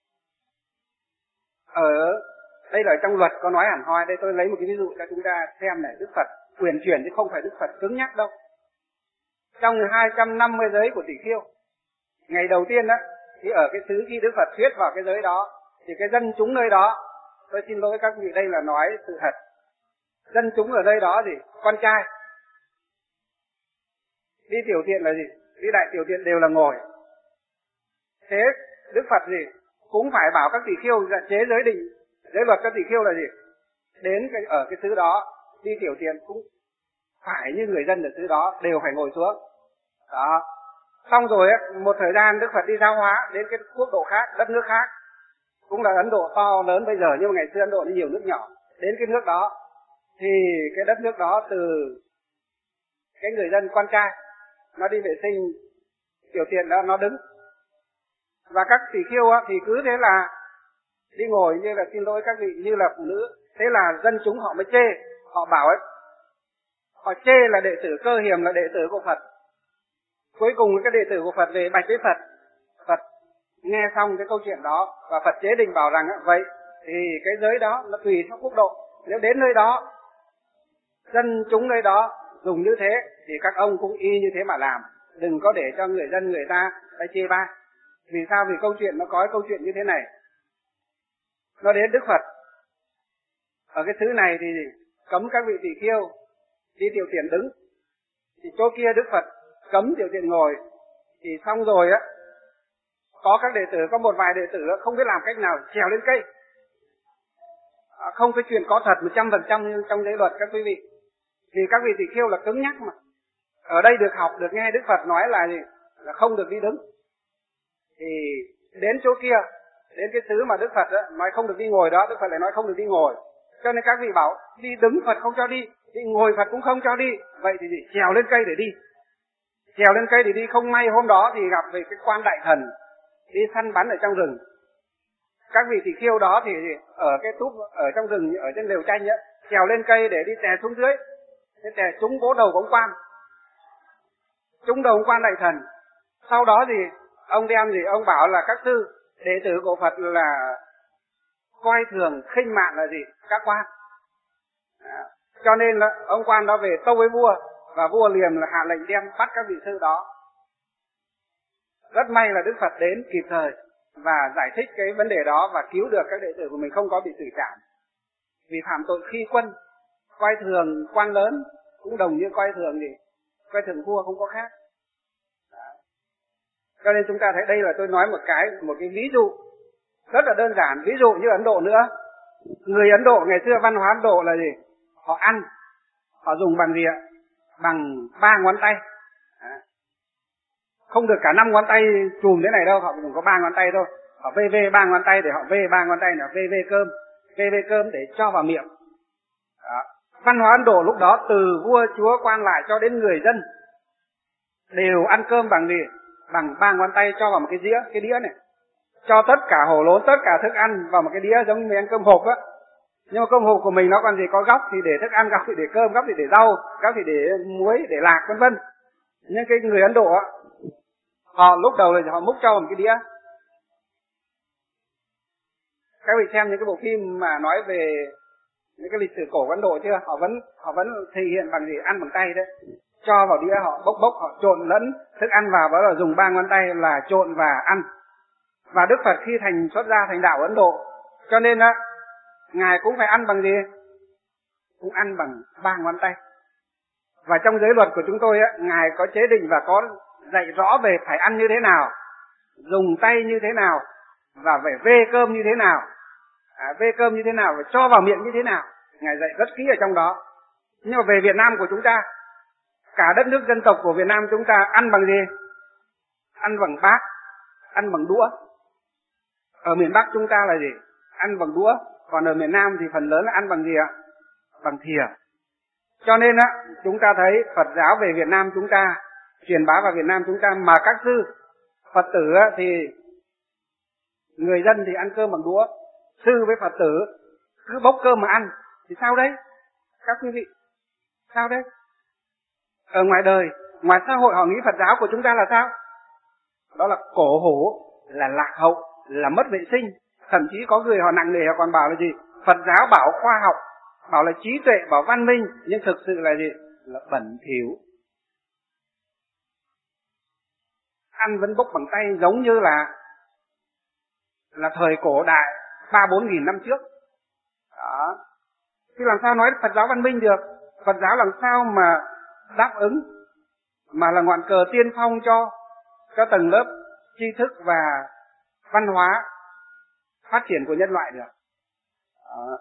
Ở đây là trong luật có nói hẳn hoi, đây tôi lấy một cái ví dụ cho chúng ta xem này. Đức Phật uyển chuyển chứ không phải Đức Phật cứng nhắc đâu. Trong 250 giới của Tỷ Khưu, ngày đầu tiên đó thì ở cái xứ khi Đức Phật thuyết vào cái giới đó thì cái dân chúng nơi đó, tôi xin lỗi các vị đây là nói sự thật, dân chúng ở nơi đó thì con trai đi tiểu tiện là gì? Đi đại tiểu tiện đều là ngồi. Thế Đức Phật gì cũng phải bảo các Tỷ Khưu chế giới định, giới luật cho Tỷ Khưu là gì? Đến ở cái xứ đó đi tiểu tiện cũng phải như người dân ở xứ đó đều phải ngồi xuống. Đó. Xong rồi một thời gian Đức Phật đi giáo hóa đến cái quốc độ khác, đất nước khác, cũng là Ấn Độ to lớn bây giờ nhưng mà ngày xưa Ấn Độ nó nhiều nước nhỏ. Đến cái nước đó thì cái đất nước đó từ cái người dân con trai nó đi vệ sinh tiểu tiện đó nó đứng, và các Tỷ Khưu thì cứ thế là đi ngồi như là, xin lỗi các vị, như là phụ nữ. Thế là dân chúng họ mới chê, họ bảo họ chê là đệ tử Cơ Hiềm là đệ tử của Phật. Cuối cùng cái đệ tử của Phật về bạch với Phật. Phật nghe xong cái câu chuyện đó và Phật chế định bảo rằng vậy thì cái giới đó nó tùy theo quốc độ. Nếu đến nơi đó dân chúng nơi đó dùng như thế thì các ông cũng y như thế mà làm, đừng có để cho người dân người ta phải chê bai. Vì sao? Vì câu chuyện nó có câu chuyện như thế này. Nó đến Đức Phật ở cái xứ này thì cấm các vị Tỷ Khưu đi tiểu tiện đứng, thì chỗ kia Đức Phật cấm tiểu tiện ngồi. Thì xong rồi có các đệ tử, có một vài đệ tử không biết làm cách nào trèo lên cây. Không, cái chuyện có thật 100% trong giới luật các quý vị. Vì các vị Tỷ Khưu là cứng nhắc mà. Ở đây được học, được nghe Đức Phật nói là gì? Là không được đi đứng. Thì đến chỗ kia, đến cái xứ mà Đức Phật nói không được đi ngồi đó, Đức Phật lại nói không được đi ngồi. Cho nên các vị bảo đi đứng Phật không cho đi, đi ngồi Phật cũng không cho đi. Vậy thì gì? Trèo lên cây để đi. Trèo lên cây để đi, không may hôm đó thì gặp về cái quan đại thần đi săn bắn ở trong rừng. Các vị Tỷ Khưu đó thì ở cái túp ở trong rừng, ở trên lều tranh trèo lên cây để đi tè xuống dưới. Thế tè trúng vỗ đầu của ông quan. Trúng đầu ông quan đại thần. Sau đó thì ông đem gì? Ông bảo là các sư, đệ tử của Phật là coi thường khinh mạn là gì? Các quan. Cho nên là ông quan đó về tâu với vua, và vua liền là hạ lệnh đem bắt các vị sư đó. Rất may là Đức Phật đến kịp thời và giải thích cái vấn đề đó và cứu được các đệ tử của mình không có bị xử trảm. Vì phạm tội khi quân, coi thường quan lớn cũng đồng như coi thường gì? Coi thường vua không có khác. Cho nên chúng ta thấy đây là tôi nói một cái ví dụ rất là đơn giản. Ví dụ như Ấn Độ nữa. Người Ấn Độ ngày xưa, văn hóa Ấn Độ là gì? Họ ăn, họ dùng bằng gì ạ? Bằng 3 ngón tay. Không được cả 5 ngón tay chùm thế này đâu, họ chỉ có 3 ngón tay thôi. Họ vê 3 ngón tay để họ vê 3 ngón tay là vê cơm để cho vào miệng. Đó. Văn hóa Ấn Độ lúc đó từ vua chúa quan lại cho đến người dân đều ăn cơm bằng gì? Bằng 3 ngón tay cho vào một cái đĩa này. Cho tất cả hổ lốn, tất cả thức ăn vào một cái đĩa giống như mình ăn cơm hộp á. Nhưng mà cơm hộp của mình nó còn gì? Có góc thì để thức ăn, góc thì để cơm, góc thì để rau, góc thì để muối, để lạc vân vân. Nhưng cái người Ấn Độ á, họ lúc đầu là họ múc cho vào một cái đĩa. Các vị xem những cái bộ phim mà nói về những cái lịch sử cổ của Ấn Độ chưa? Họ vẫn thể hiện bằng gì? Ăn bằng tay đấy. Cho vào đĩa, họ bốc, họ trộn lẫn thức ăn vào, đó là dùng 3 ngón tay là trộn và ăn. Và Đức Phật khi xuất gia thành đạo Ấn Độ, cho nên á, Ngài cũng phải ăn bằng gì? Cũng ăn bằng 3 ngón tay. Và trong giới luật của chúng tôi á, Ngài có chế định và có dạy rõ về phải ăn như thế nào, dùng tay như thế nào, và phải vê cơm như thế nào, và cho vào miệng như thế nào. Ngài dạy rất kỹ ở trong đó. Nhưng mà về Việt Nam của chúng ta, cả đất nước dân tộc của Việt Nam chúng ta ăn bằng gì? Ăn bằng bát, ăn bằng đũa. Ở miền Bắc chúng ta là gì? Ăn bằng đũa. Còn ở miền Nam thì phần lớn là ăn bằng gì ạ? Bằng thìa. Cho nên á, chúng ta thấy Phật giáo về Việt Nam chúng ta, truyền bá vào Việt Nam chúng ta, mà các sư Phật tử á, thì người dân thì ăn cơm bằng đũa, sư với Phật tử cứ bốc cơm mà ăn, thì sao đấy? Các quý vị, sao đấy? Ở ngoài đời, ngoài xã hội họ nghĩ Phật giáo của chúng ta là sao? Đó là cổ hủ, là lạc hậu, là mất vệ sinh. Thậm chí có người họ nặng nề, họ còn bảo là gì? Phật giáo bảo khoa học, bảo là trí tuệ, bảo văn minh, nhưng thực sự là gì? Là bẩn thỉu. Ăn vẫn bốc bằng tay giống như là thời cổ đại 3-4 nghìn năm trước. Đó. Thì làm sao nói Phật giáo văn minh được? Phật giáo làm sao mà đáp ứng, mà là ngọn cờ tiên phong cho tầng lớp tri thức và văn hóa phát triển của nhân loại được. Đó.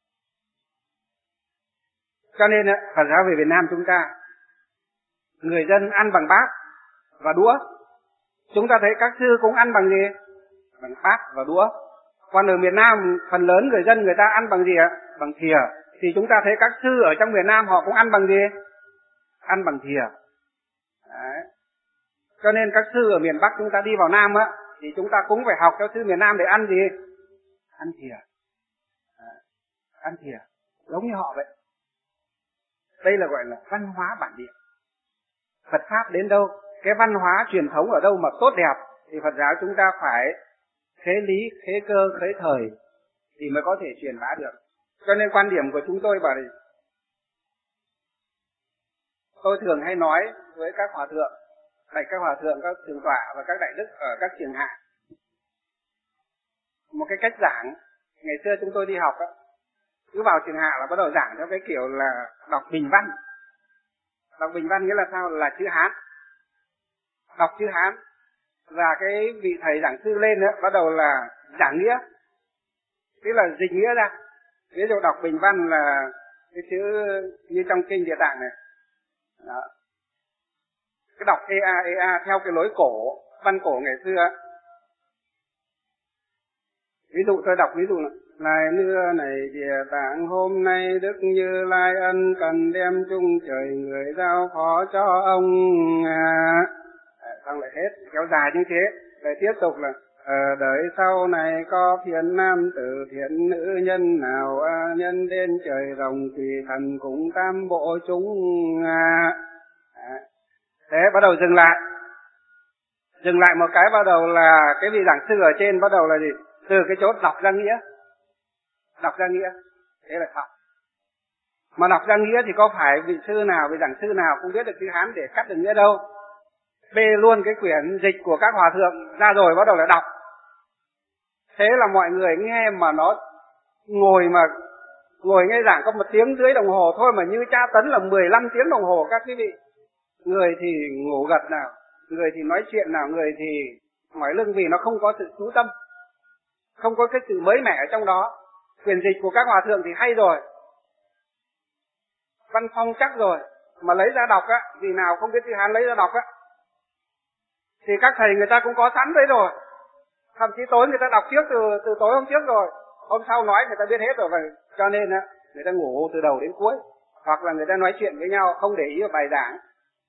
Cho nên Phật giáo về Việt Nam chúng ta, người dân ăn bằng bát và đũa. Chúng ta thấy các sư cũng ăn bằng gì? Bằng bát và đũa. Còn ở miền Nam, phần lớn người dân người ta ăn bằng gì ạ? Bằng thìa. Thì chúng ta thấy các sư ở trong miền Nam họ cũng ăn bằng gì? Ăn bằng thìa. Đấy. Cho nên các sư ở miền Bắc chúng ta đi vào Nam á, thì chúng ta cũng phải học theo sư miền Nam để ăn gì? Ăn thìa. Đấy. Ăn thìa. Giống như họ vậy. Đây là gọi là văn hóa bản địa. Phật Pháp đến đâu, cái văn hóa truyền thống ở đâu mà tốt đẹp, thì Phật giáo chúng ta phải khế lý, khế cơ, khế thời thì mới có thể truyền bá được. Cho nên quan điểm của chúng tôi bảo là tôi thường hay nói với các hòa thượng, các thượng tọa và các đại đức ở các trường hạ, một cái cách giảng. Ngày xưa chúng tôi đi học á, cứ vào trường hạ là bắt đầu giảng theo cái kiểu là đọc bình văn. Đọc bình văn nghĩa là sao? Là chữ Hán. Đọc chữ Hán. Và cái vị thầy giảng sư lên đó, bắt đầu là giảng nghĩa. Tức là dịch nghĩa ra. Ví dụ đọc bình văn là cái chữ như trong kinh Địa Tạng này. Đó. Cái đọc EA theo cái lối cổ, văn cổ ngày xưa. Ví dụ tôi đọc ví dụ Lai nưa này Địa Tạng hôm nay Đức Như Lai ân cần đem chung trời người giao phó cho ông. Xong lại hết, kéo dài như thế. Lại tiếp tục là ở đời sau này có thiện nam tử thiện nữ nhân nào nhân đến trời rồng quỷ thần cũng tam bộ chúng. Thế bắt đầu dừng lại. Dừng lại một cái bắt đầu là cái vị giảng sư ở trên bắt đầu là gì? Từ cái chỗ đọc ra nghĩa. Đọc ra nghĩa. Thế là học. Mà đọc ra nghĩa thì có phải vị sư nào, vị giảng sư nào cũng biết được chữ Hán để cắt được nghĩa đâu. Bê luôn cái quyển dịch của các hòa thượng ra rồi bắt đầu là đọc. Thế là mọi người nghe mà nó ngồi nghe giảng có 1 tiếng rưỡi đồng hồ thôi mà như tra tấn là 15 tiếng đồng hồ các quý vị. Người thì ngủ gật nào, người thì nói chuyện nào, người thì mỏi lưng vì nó không có sự chú tâm, không có cái sự mới mẻ ở trong đó. Quyển dịch của các hòa thượng thì hay rồi, văn phong chắc rồi, mà lấy ra đọc á, vì nào không biết chữ Hán lấy ra đọc á, thì các thầy người ta cũng có sẵn đấy rồi. Thậm chí tối người ta đọc trước từ tối hôm trước rồi, hôm sau nói người ta biết hết rồi, vậy cho nên á người ta ngủ từ đầu đến cuối, hoặc là người ta nói chuyện với nhau không để ý vào bài giảng.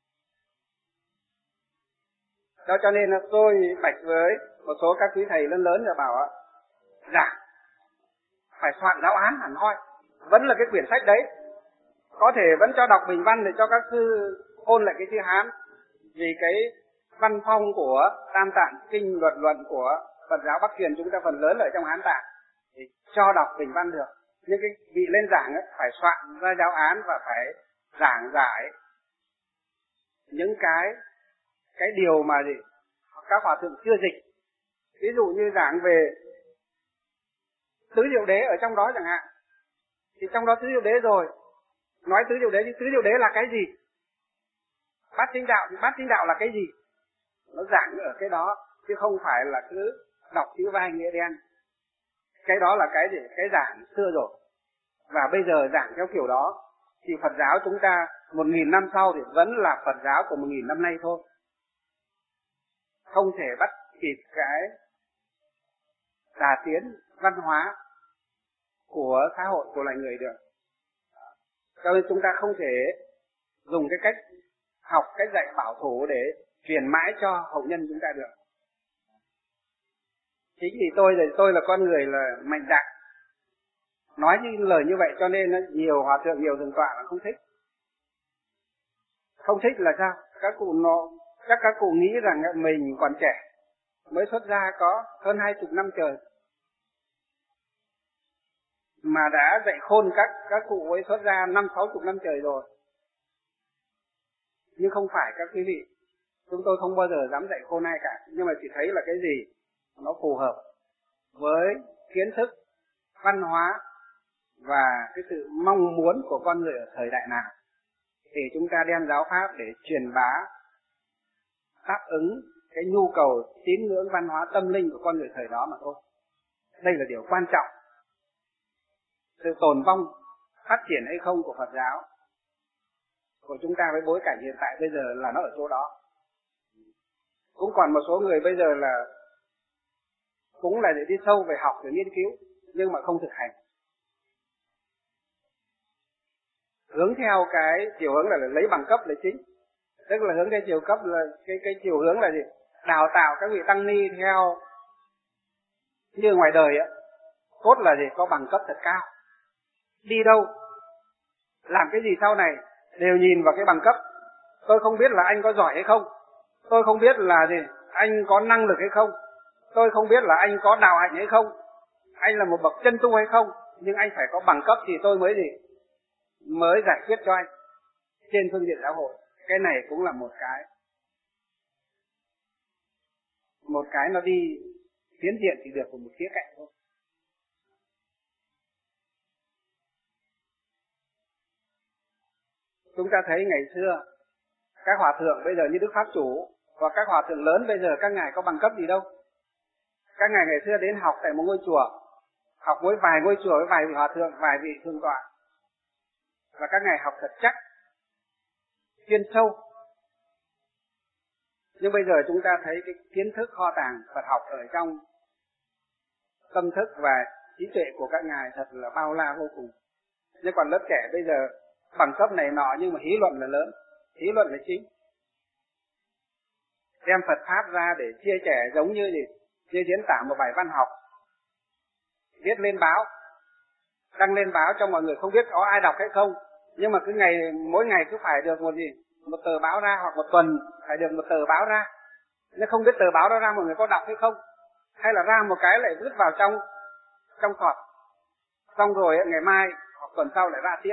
Đó cho nên là tôi bạch với một số các quý thầy lớn lớn là bảo giảng phải soạn giáo án hẳn hoi, vẫn là cái quyển sách đấy, có thể vẫn cho đọc bình văn để cho các sư ôn lại cái chữ Hán, vì cái văn phong của Tam Tạng Kinh luật luận của Phật giáo Bắc truyền chúng ta phần lớn là ở trong Hán Tạng, thì cho đọc bình văn được. Nhưng cái vị lên giảng ấy, phải soạn ra giáo án và phải giảng giải những cái điều mà các hòa thượng chưa dịch. Ví dụ như giảng về tứ diệu đế ở trong đó chẳng hạn, thì trong đó tứ diệu đế rồi, nói tứ diệu đế thì tứ diệu đế là cái gì? Bát chánh đạo thì bát chánh đạo là cái gì? Nó giảng ở cái đó, chứ không phải là cứ đọc chữ vai nghĩa đen. Cái đó là cái gì? Cái giảng xưa rồi. Và bây giờ giảng theo kiểu đó thì Phật giáo chúng ta 1000 năm sau thì vẫn là Phật giáo của 1000 năm nay thôi. Không thể bắt kịp cái đà tiến văn hóa của xã hội, của loài người được. Cho nên chúng ta không thể dùng cái cách học, cách dạy bảo thủ để truyền mãi cho hậu nhân chúng ta được. Chính vì tôi là con người là mạnh dạn, nói những lời như vậy cho nên nhiều hòa thượng, nhiều thượng tọa là không thích. Không thích là sao? Chắc các cụ nghĩ rằng mình còn trẻ, mới xuất gia có hơn 20 năm trời, mà đã dạy khôn các cụ ấy xuất gia 50-60 năm trời rồi. Nhưng không phải các quý vị, chúng tôi không bao giờ dám dạy khôn ai cả, nhưng mà chỉ thấy là cái gì nó phù hợp với kiến thức, văn hóa và cái sự mong muốn của con người ở thời đại nào, thì chúng ta đem giáo pháp để truyền bá, đáp ứng cái nhu cầu tín ngưỡng văn hóa tâm linh của con người thời đó mà thôi. Đây là điều quan trọng. Sự tồn vong, phát triển hay không của Phật giáo của chúng ta với bối cảnh hiện tại bây giờ là nó ở chỗ đó. Cũng còn một số người bây giờ là cũng là để đi sâu về học, về nghiên cứu, nhưng mà không thực hành. Hướng theo cái chiều hướng là lấy bằng cấp là chính. Tức là hướng theo chiều cấp là cái chiều hướng là gì? Đào tạo các vị tăng ni theo như ngoài đời á, cốt là gì? Có bằng cấp thật cao. Đi đâu, làm cái gì sau này đều nhìn vào cái bằng cấp. Tôi không biết là anh có giỏi hay không, tôi không biết là gì anh có năng lực hay không, tôi không biết là anh có đạo hạnh hay không, anh là một bậc chân tu hay không, nhưng anh phải có bằng cấp thì tôi mới giải quyết cho anh trên phương diện xã hội. Cái này cũng là một cái nó đi tiến diện thì được của một khía cạnh thôi. Chúng ta thấy ngày xưa các hòa thượng bây giờ như Đức Pháp Chủ và các hòa thượng lớn bây giờ các ngài có bằng cấp gì đâu. Các ngài ngày xưa đến học tại một ngôi chùa, học với vài ngôi chùa với vài vị hòa thượng, vài vị thượng tọa, và các ngài học thật chắc, chuyên sâu. Nhưng bây giờ chúng ta thấy cái kiến thức kho tàng Phật học ở trong tâm thức và trí tuệ của các ngài thật là bao la vô cùng. Nhưng còn lớp trẻ bây giờ bằng cấp này nọ nhưng mà hí luận là lớn, hí luận là chính. Đem Phật Pháp ra để chia sẻ giống như diễn tả một bài văn học, viết lên báo, đăng lên báo cho mọi người, không biết có ai đọc hay không, nhưng mà mỗi ngày cứ phải được một tờ báo ra, hoặc một tuần phải được một tờ báo ra. Nhưng không biết tờ báo đó ra mọi người có đọc hay không, hay là ra một cái lại vứt vào trong thọt, xong rồi ngày mai hoặc tuần sau lại ra tiếp.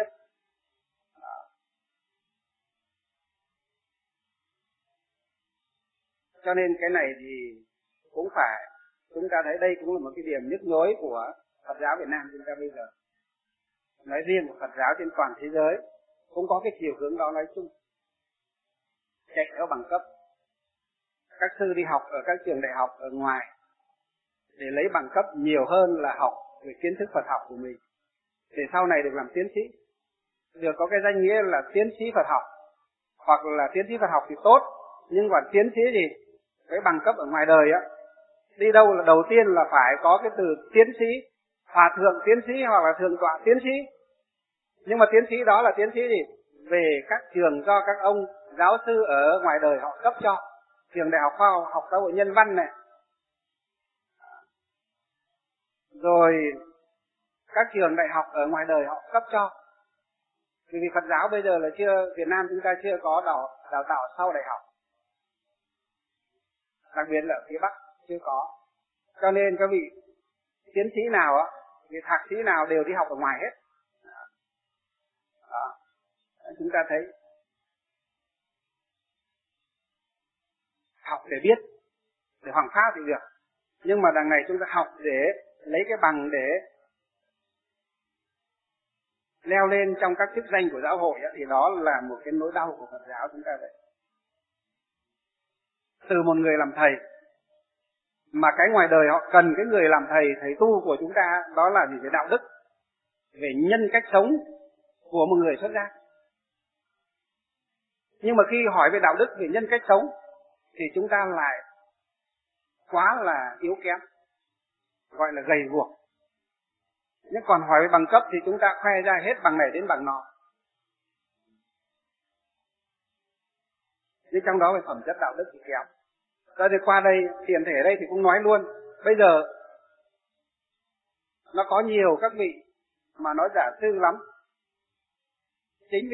Cho nên cái này thì cũng phải, chúng ta thấy đây cũng là một cái điểm nhức nhối của Phật giáo Việt Nam chúng ta bây giờ. Nói riêng của Phật giáo trên toàn thế giới cũng có cái chiều hướng đó nói chung. Chạy theo bằng cấp. Các sư đi học ở các trường đại học ở ngoài để lấy bằng cấp nhiều hơn là học về kiến thức Phật học của mình, để sau này được làm tiến sĩ, được có cái danh nghĩa là tiến sĩ Phật học, hoặc là tiến sĩ Phật học thì tốt, nhưng còn tiến sĩ gì, cái bằng cấp ở ngoài đời á, đi đâu là đầu tiên là phải có cái từ tiến sĩ, hòa thượng tiến sĩ hoặc là thượng tọa tiến sĩ. Nhưng mà tiến sĩ đó là tiến sĩ gì? Về các trường do các ông giáo sư ở ngoài đời họ cấp cho, trường đại học khoa học xã hội nhân văn này, rồi các trường đại học ở ngoài đời họ cấp cho. Vì Phật giáo bây giờ là Việt Nam chúng ta chưa có đào tạo sau đại học, đặc biệt là ở phía Bắc chưa có. Cho nên các vị tiến sĩ nào á, vị thạc sĩ nào đều đi học ở ngoài hết. Đó. Chúng ta thấy học để biết, để hoằng pháp thì được, nhưng mà đằng này chúng ta học để lấy cái bằng để leo lên trong các chức danh của giáo hội á, thì đó là một cái nỗi đau của Phật giáo chúng ta đấy. Từ một người làm thầy, mà cái ngoài đời họ cần cái người làm thầy tu của chúng ta, đó là gì? Về đạo đức, về nhân cách sống của một người xuất gia. Nhưng mà khi hỏi về đạo đức, về nhân cách sống thì chúng ta lại quá là yếu kém, gọi là gầy guộc. Nhưng còn hỏi về bằng cấp thì chúng ta khoe ra hết bằng này đến bằng nọ. Nhưng trong đó về phẩm chất đạo đức thì kém. Rồi thì qua đây, tiện thể đây thì cũng nói luôn. Bây giờ nó có nhiều các vị mà nói giả sư lắm. Chính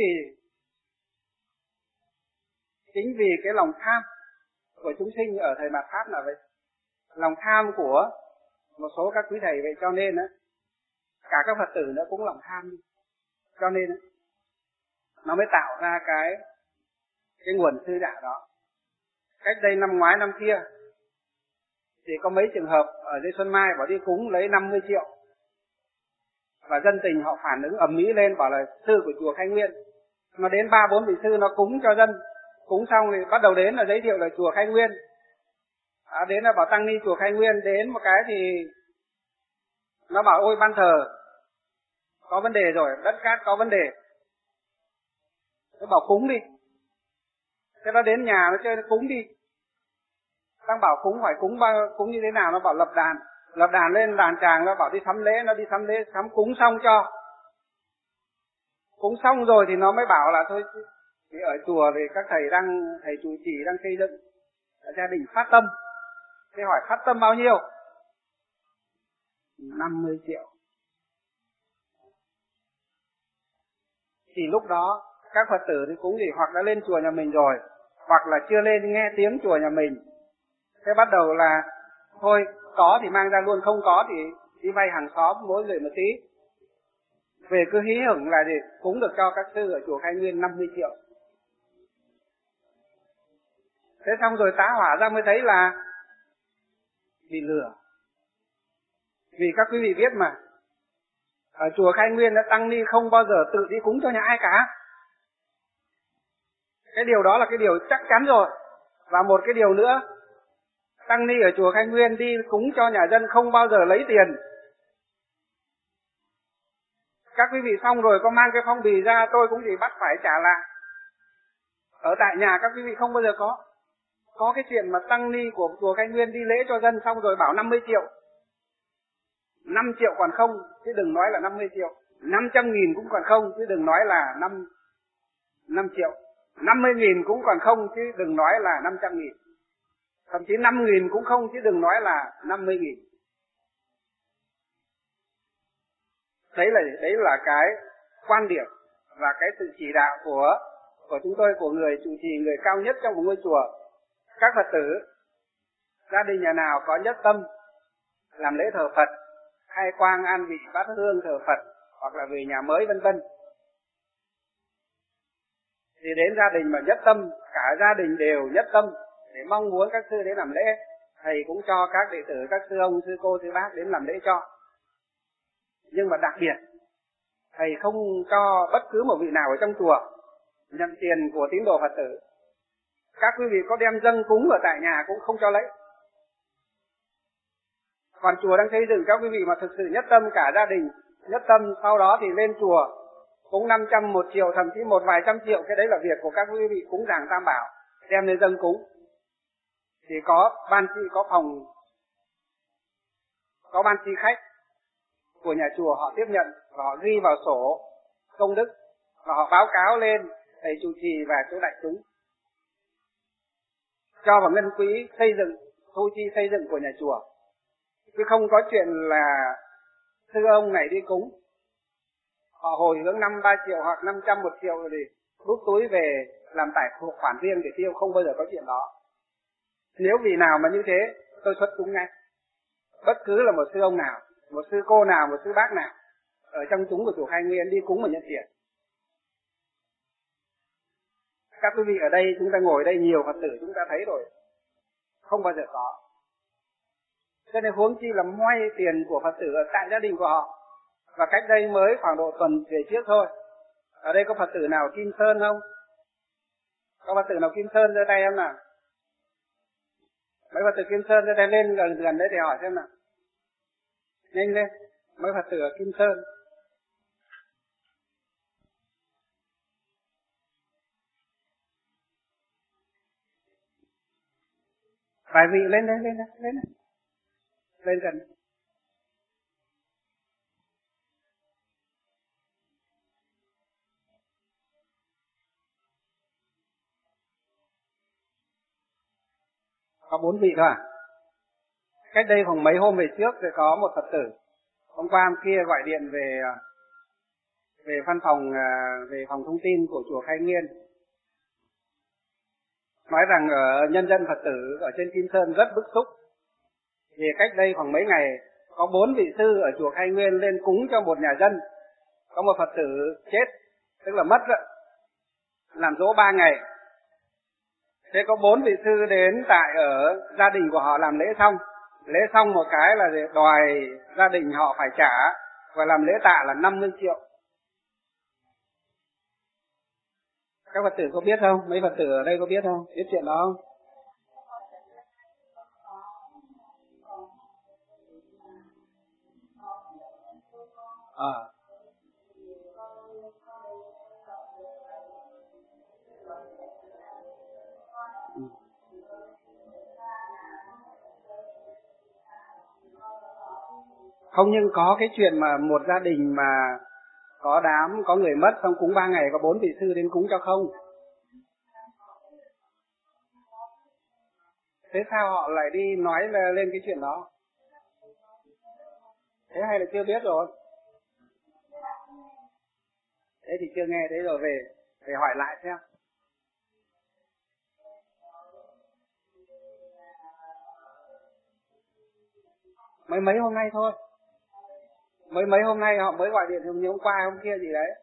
vì cái lòng tham của chúng sinh ở thời mạt Pháp là vậy. Lòng tham của một số các quý thầy vậy, cho nên á, cả các Phật tử nữa cũng lòng tham. Cho nên á, nó mới tạo ra cái nguồn sư giả đó. Cách đây năm ngoái năm kia thì có mấy trường hợp ở dưới Xuân Mai bảo đi cúng lấy 50 triệu. Và dân tình họ phản ứng ầm ĩ lên, bảo là sư của chùa Khai Nguyên. Nó đến 3-4 vị sư nó cúng cho dân. Cúng xong thì bắt đầu đến là giới thiệu là chùa Khai Nguyên. Đến là bảo tăng ni chùa Khai Nguyên. Đến một cái thì nó bảo ôi ban thờ có vấn đề rồi, đất cát có vấn đề. Nó bảo cúng đi. Thế nó đến nhà nó chơi nó cúng đi. Tăng bảo cúng phải cúng như thế nào, nó bảo lập đàn lên đàn tràng, nó bảo đi sắm lễ, nó đi sắm lễ, sắm cúng xong cho. Cúng xong rồi thì nó mới bảo là thôi, thì ở chùa thì các thầy trụ trì đang xây dựng, gia đình phát tâm. Thế hỏi phát tâm bao nhiêu? 50 triệu. Thì lúc đó các Phật tử thì cũng gì hoặc đã lên chùa nhà mình rồi, hoặc là chưa lên nghe tiếng chùa nhà mình. Thế bắt đầu là thôi, có thì mang ra luôn, không có thì đi vay hàng xóm mỗi người một tí. Về cứ hí hửng là gì cúng được cho các sư ở chùa Khai Nguyên 50 triệu. Thế xong rồi tá hỏa ra mới thấy là bị lừa. Vì các quý vị biết mà, ở chùa Khai Nguyên tăng ni không bao giờ tự đi cúng cho nhà ai cả. Cái điều đó là cái điều chắc chắn rồi. Và một cái điều nữa, tăng ni ở chùa Khai Nguyên đi cúng cho nhà dân không bao giờ lấy tiền. Các quý vị xong rồi có mang cái phong bì ra, tôi cũng chỉ bắt phải trả lại. Ở tại nhà các quý vị không bao giờ có cái chuyện mà tăng ni của chùa Khai Nguyên đi lễ cho dân xong rồi bảo 50 triệu. 5 triệu còn không, chứ đừng nói là 50 triệu. 500.000 cũng còn không, chứ đừng nói là 5 triệu. 50.000 cũng còn không, chứ đừng nói là 500.000. Thậm chí 5.000 cũng không, chứ đừng nói là 50.000. Đấy là cái quan điểm và cái sự chỉ đạo của chúng tôi, của người trụ trì, người cao nhất trong một ngôi chùa. Các Phật tử, gia đình nhà nào có nhất tâm làm lễ thờ Phật, khai quang an vị bát hương thờ Phật, hoặc là về nhà mới vân vân, thì đến gia đình mà nhất tâm, cả gia đình đều nhất tâm để mong muốn các sư đến làm lễ, thầy cũng cho các đệ tử, các sư ông, sư cô, sư bác đến làm lễ cho. Nhưng mà đặc biệt, thầy không cho bất cứ một vị nào ở trong chùa nhận tiền của tín đồ Phật tử. Các quý vị có đem dâng cúng ở tại nhà cũng không cho lấy. Còn chùa đang xây dựng, các quý vị mà thực sự nhất tâm cả gia đình, nhất tâm sau đó thì lên chùa cúng 500, 1 triệu, thậm chí một vài trăm triệu, cái đấy là việc của các quý vị cúng dường Tam Bảo, đem lên dâng cúng. Thì có ban chi, có phòng, có ban chi khách của nhà chùa họ tiếp nhận và họ ghi vào sổ công đức và họ báo cáo lên thầy trụ trì và chỗ đại chúng, cho vào ngân quỹ xây dựng, thu chi xây dựng của nhà chùa. Chứ không có chuyện là sư ông này đi cúng, họ hồi hướng 5-3 triệu hoặc 500, 1 triệu rồi thì rút túi về làm tài khoản riêng để tiêu, không bao giờ có chuyện đó. Nếu vị nào mà như thế, tôi xuất chúng ngay. Bất cứ là một sư ông nào, một sư cô nào, một sư bác nào ở trong chúng của chùa Khai Nguyên đi cúng mà nhận tiền. Các quý vị ở đây, chúng ta ngồi đây nhiều Phật tử chúng ta thấy rồi, không bao giờ có. Cho nên huống chi là moay tiền của Phật tử ở tại gia đình của họ. Và cách đây mới khoảng độ tuần về trước thôi, ở đây có Phật tử nào Kim Sơn không? Có Phật tử nào Kim Sơn giơ tay em nào? Mấy Phật tử Kim Sơn giơ tay lên gần đấy để hỏi xem nào. Nhanh lên, mấy Phật tử ở Kim Sơn. Vài vị lên gần. Có 4 vị thôi à? Cách đây khoảng mấy hôm về trước thì có một Phật tử, hôm qua hôm kia gọi điện về văn phòng, về phòng thông tin của chùa Khai Nguyên, nói rằng nhân dân Phật tử ở trên Kim Sơn rất bức xúc. Vì cách đây khoảng mấy ngày có 4 vị sư ở chùa Khai Nguyên lên cúng cho một nhà dân, có một Phật tử chết, tức là mất rồi, làm dỗ 3 ngày. Thế có 4 vị sư đến tại ở gia đình của họ làm lễ xong một cái là đòi gia đình họ phải trả và làm lễ tạ là 50 triệu. Các Phật tử có biết không? Mấy Phật tử ở đây có biết không? Biết chuyện đó không? Không, nhưng có cái chuyện mà một gia đình mà có đám, có người mất xong cúng 3 ngày có 4 vị sư đến cúng cho không. Thế sao họ lại đi nói lên cái chuyện đó? Thế hay là chưa biết rồi? Thế thì chưa nghe, thế rồi về hỏi lại xem. Mấy hôm nay thôi. Mấy hôm nay họ mới gọi điện, hôm qua hôm kia gì đấy.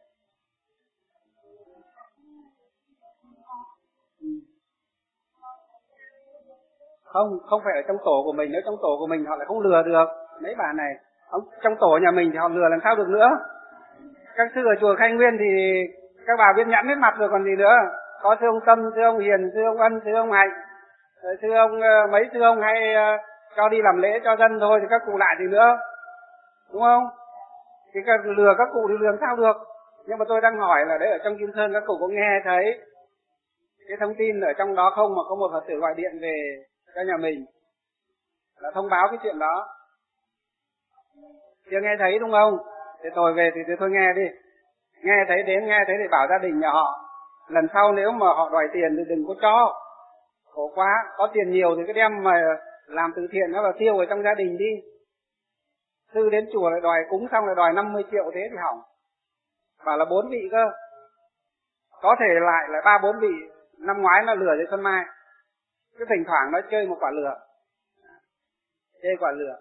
Không phải ở trong tổ của mình. Nếu trong tổ của mình họ lại không lừa được. Mấy bà này, trong tổ nhà mình thì họ lừa làm sao được nữa. Các sư ở chùa Khai Nguyên thì các bà biết nhẵn hết mặt rồi còn gì nữa. Có sư ông Tâm, sư ông Hiền, sư ông Ân, sư ông Hạnh, rồi sư ông, mấy sư ông hay cho đi làm lễ cho dân thôi, thì các cụ lại gì nữa, đúng không? Thì lừa các cụ thì lừa sao được. Nhưng mà tôi đang hỏi là đấy, ở trong Kim Sơn các cụ có nghe thấy cái thông tin ở trong đó không, mà có một Phật tử gọi điện về cho nhà mình là thông báo cái chuyện đó. Chưa nghe thấy đúng không? Thì tôi về thì tôi nghe đi. Nghe thấy thì bảo gia đình nhà họ lần sau nếu mà họ đòi tiền thì đừng có cho. Khổ quá, có tiền nhiều thì cứ đem mà làm từ thiện nó vào tiêu ở trong gia đình đi. Sư đến chùa lại đòi cúng xong lại đòi 50 triệu thế thì hỏng. Bảo là 4 vị cơ. Có thể lại 3-4 vị năm ngoái nó lừa với Xuân Mai. Cứ thỉnh thoảng nó chơi một quả lừa. Chơi quả lừa.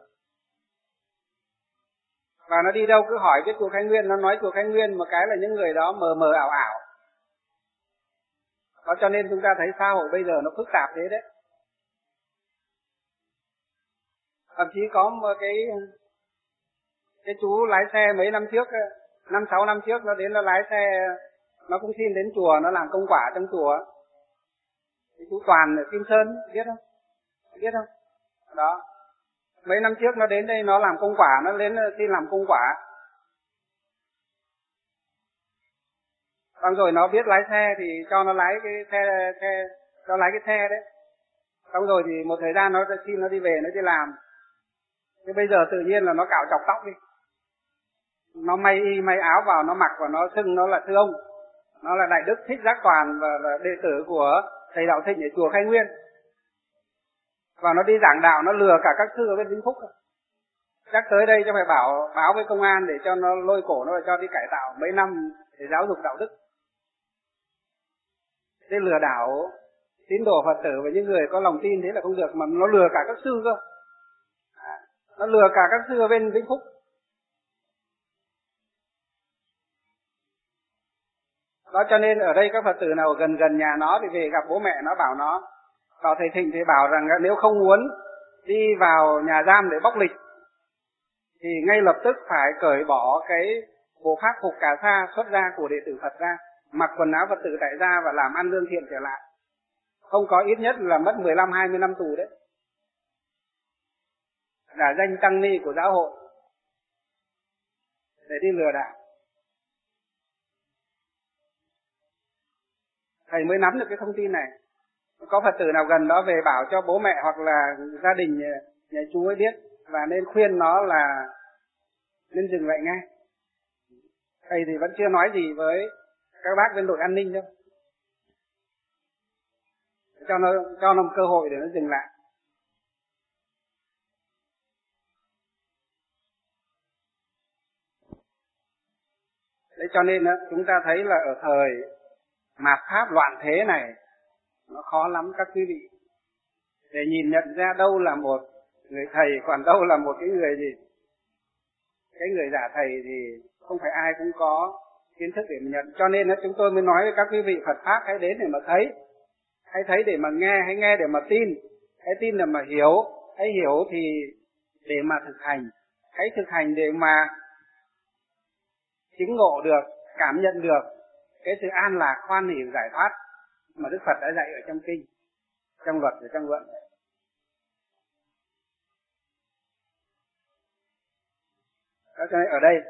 Và nó đi đâu cứ hỏi cái chùa Khai Nguyên, nó nói chùa Khai Nguyên một cái là những người đó mờ mờ ảo ảo. Đó, cho nên chúng ta thấy xã hội bây giờ nó phức tạp thế đấy. Thậm chí có một cái chú lái xe mấy năm trước, 5-6 năm trước nó đến nó lái xe, nó cũng xin đến chùa, nó làm công quả trong chùa. Cái chú Toàn ở Kim Sơn, biết không? Biết không? Đó. Mấy năm trước nó đến đây nó làm công quả, nó đến xin làm công quả. Xong rồi nó biết lái xe thì cho nó lái cái xe đấy. Xong rồi thì một thời gian nó xin nó đi về, nó đi làm. Thế bây giờ tự nhiên là nó cạo chọc tóc đi. Nó may áo vào, nó mặc và nó xưng nó là thưa ông. Nó là Đại Đức Thích Giác Toàn và là đệ tử của thầy Đạo Thịnh ở chùa Khai Nguyên. Và nó đi giảng đạo, nó lừa cả các sư ở bên Vĩnh Phúc. Chắc tới đây cho phải báo với công an để cho nó lôi cổ nó và cho đi cải tạo mấy năm để giáo dục đạo đức. Thế lừa đảo tín đồ Phật tử và những người có lòng tin thế là không được, mà nó lừa cả các sư cơ. Nó lừa cả các sư ở bên Vĩnh Phúc. Đó, cho nên ở đây các Phật tử nào gần nhà nó thì về gặp bố mẹ nó, bảo thầy Thịnh thì bảo rằng nếu không muốn đi vào nhà giam để bóc lịch thì ngay lập tức phải cởi bỏ cái bộ pháp phục cà sa xuất gia của đệ tử Phật ra, mặc quần áo Phật tử tại gia và làm ăn lương thiện trở lại. Không có ít nhất là mất 15-20 năm tù đấy. Là danh tăng ni của giáo hội để đi lừa đảo. Thầy mới nắm được cái thông tin này. Có Phật tử nào gần đó về bảo cho bố mẹ hoặc là gia đình nhà chú ấy biết, và nên khuyên nó là nên dừng lại ngay. Thầy thì vẫn chưa nói gì với các bác bên đội an ninh đâu, cho nó một cơ hội để nó dừng lại. Đấy, cho nên chúng ta thấy là ở thời mạt Pháp loạn thế này nó khó lắm các quý vị, để nhìn nhận ra đâu là một người thầy, còn đâu là một cái người gì. Cái người giả thầy thì không phải ai cũng có kiến thức để mà nhận. Cho nên chúng tôi mới nói với các quý vị Phật Pháp hãy đến để mà thấy, hãy thấy để mà nghe, hãy nghe để mà tin, hãy tin để mà hiểu, hãy hiểu thì để mà thực hành, hãy thực hành để mà chứng ngộ được, cảm nhận được cái sự an lạc, hoan hỷ, giải thoát mà Đức Phật đã dạy ở trong kinh, trong luật và trong luận. Đó, cho nên ở đây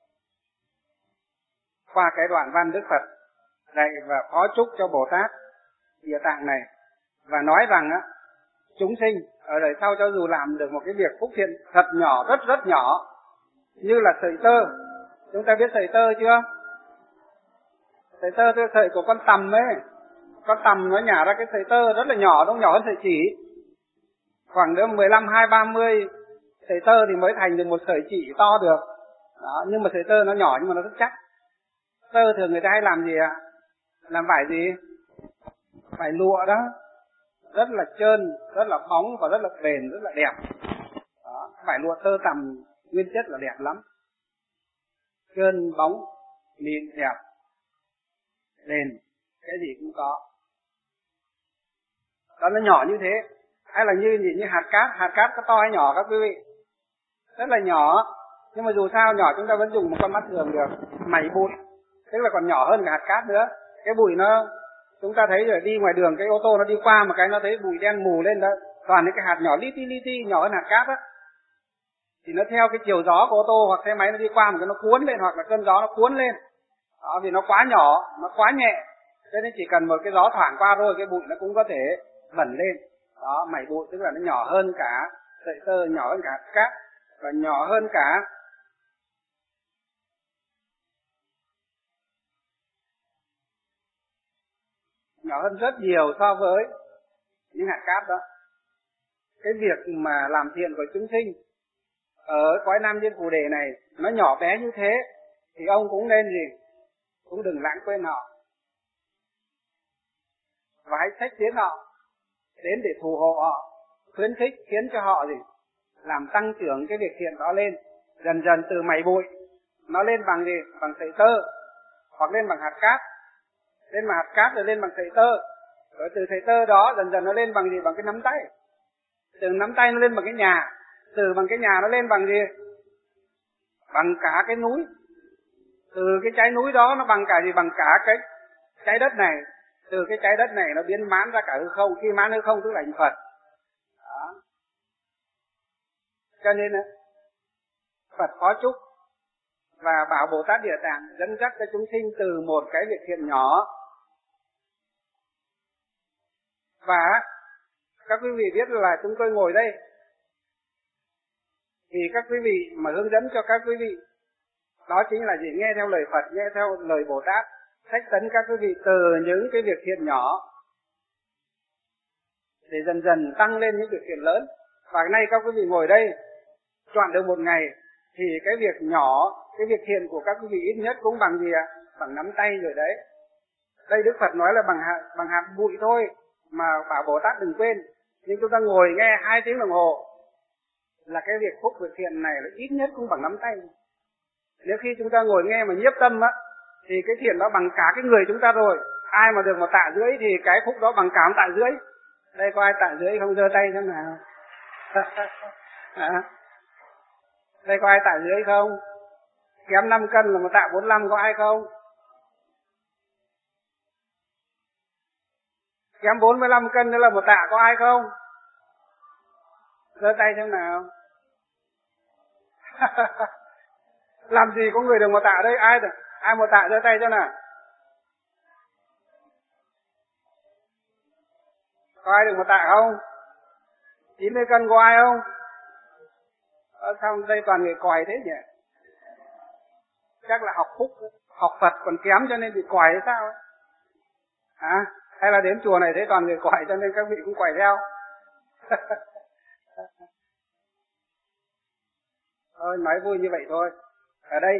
qua cái đoạn văn Đức Phật dạy và phó chúc cho Bồ Tát Địa Tạng này, và nói rằng chúng sinh ở đời sau cho dù làm được một cái việc phúc thiện thật nhỏ, rất rất nhỏ, như là sợi tơ. Chúng ta biết sợi tơ chưa? Sợi tơ là sợi của con tằm ấy. Con tằm nó nhả ra cái sợi tơ rất là nhỏ, nó nhỏ hơn sợi chỉ. Khoảng đến 15, 20, 30 sợi tơ thì mới thành được một sợi chỉ to được. Đó, nhưng mà sợi tơ nó nhỏ nhưng mà nó rất chắc. Tơ thường người ta hay làm gì ạ? Làm vải gì? Vải lụa đó. Rất là trơn, rất là bóng và rất là bền, rất là đẹp. Đó, vải lụa tơ tằm nguyên chất là đẹp lắm. Trơn, bóng, mịn, đẹp, bền, cái gì cũng có. Đó, nó nhỏ như thế. Hay là như hạt cát có to hay nhỏ các quý vị? Rất là nhỏ, nhưng mà dù sao nhỏ chúng ta vẫn dùng một con mắt thường được. Mảy bụi, tức là còn nhỏ hơn cả hạt cát nữa. Cái bụi nó, chúng ta thấy rồi, đi ngoài đường cái ô tô nó đi qua một cái nó thấy bụi đen mù lên đó, toàn những cái hạt nhỏ li ti nhỏ hơn hạt cát á. Thì nó theo cái chiều gió của ô tô hoặc xe máy nó đi qua một cái nó cuốn lên, hoặc là cơn gió nó cuốn lên. Đó, vì nó quá nhỏ, nó quá nhẹ, cho nên chỉ cần một cái gió thoảng qua thôi cái bụi nó cũng có thể bẩn lên. Đó, mảy bụi tức là nó nhỏ hơn cả sợi tơ, nhỏ hơn cả hạt cát, và nhỏ hơn cả nhỏ hơn rất nhiều so với những hạt cát đó. Cái việc mà làm thiện của chúng sinh ở cõi Nam Diên Phù Đề này nó nhỏ bé như thế, thì ông cũng nên gì? Cũng đừng lãng quên họ, và hãy xách tiến họ đến để phù hộ họ, khuyến khích khiến cho họ gì? Làm tăng trưởng cái việc thiện đó lên, dần dần từ mảy bụi nó lên bằng gì? Bằng sợi tơ, hoặc lên bằng hạt cát, lên bằng hạt cát rồi lên bằng sợi tơ, rồi từ sợi tơ đó dần dần nó lên bằng gì? Bằng cái nắm tay, từ nắm tay nó lên bằng cái nhà, từ bằng cái nhà nó lên bằng gì? Bằng cả cái núi, từ cái trái núi đó nó bằng cả gì? Bằng cả cái trái đất này, từ cái trái đất này nó biến mãn ra cả hư không, khi mãn hư không tức là thành Phật. Đó. Cho nên Phật có chúc và bảo Bồ Tát Địa Tạng dẫn dắt cho chúng sinh từ một cái việc thiện nhỏ. Và các quý vị biết là chúng tôi ngồi đây vì các quý vị mà hướng dẫn cho các quý vị. Đó chính là gì? Nghe theo lời Phật, nghe theo lời Bồ Tát, sách tấn các quý vị từ những cái việc thiện nhỏ để dần dần tăng lên những việc thiện lớn. Và nay các quý vị ngồi đây chọn được một ngày thì cái việc nhỏ, cái việc thiện của các quý vị ít nhất cũng bằng gì ạ? Bằng nắm tay rồi đấy. Đây Đức Phật nói là bằng hạt bụi thôi mà bảo Bồ Tát đừng quên. Nhưng chúng ta ngồi nghe 2 tiếng đồng hồ là cái việc phúc việc thiện này là ít nhất cũng bằng nắm tay. Nếu khi chúng ta ngồi nghe mà nhiếp tâm á thì cái thiện đó bằng cả cái người chúng ta rồi. Ai mà được 1 tạ rưỡi thì cái phúc đó bằng cả 1 tạ rưỡi. Đây có ai tạ rưỡi không, giơ tay xem nào. Đây có ai tạ rưỡi không? Kém 5 cân là 1 tạ 45, có ai không? Kém 45 cân nữa là 1 tạ, có ai không? Giơ tay xem nào. Làm gì có người được 1 tạ đây? Ai 1 tạ giơ tay cho nào. Có ai được 1 tạ không? 90 cân có ai không? Sao đây toàn người còi thế nhỉ? Chắc là học phúc, học Phật còn kém cho nên bị còi hay sao? Hay là đến chùa này thấy toàn người còi cho nên các vị cũng còi theo? Thôi nói vui như vậy thôi. Ở đây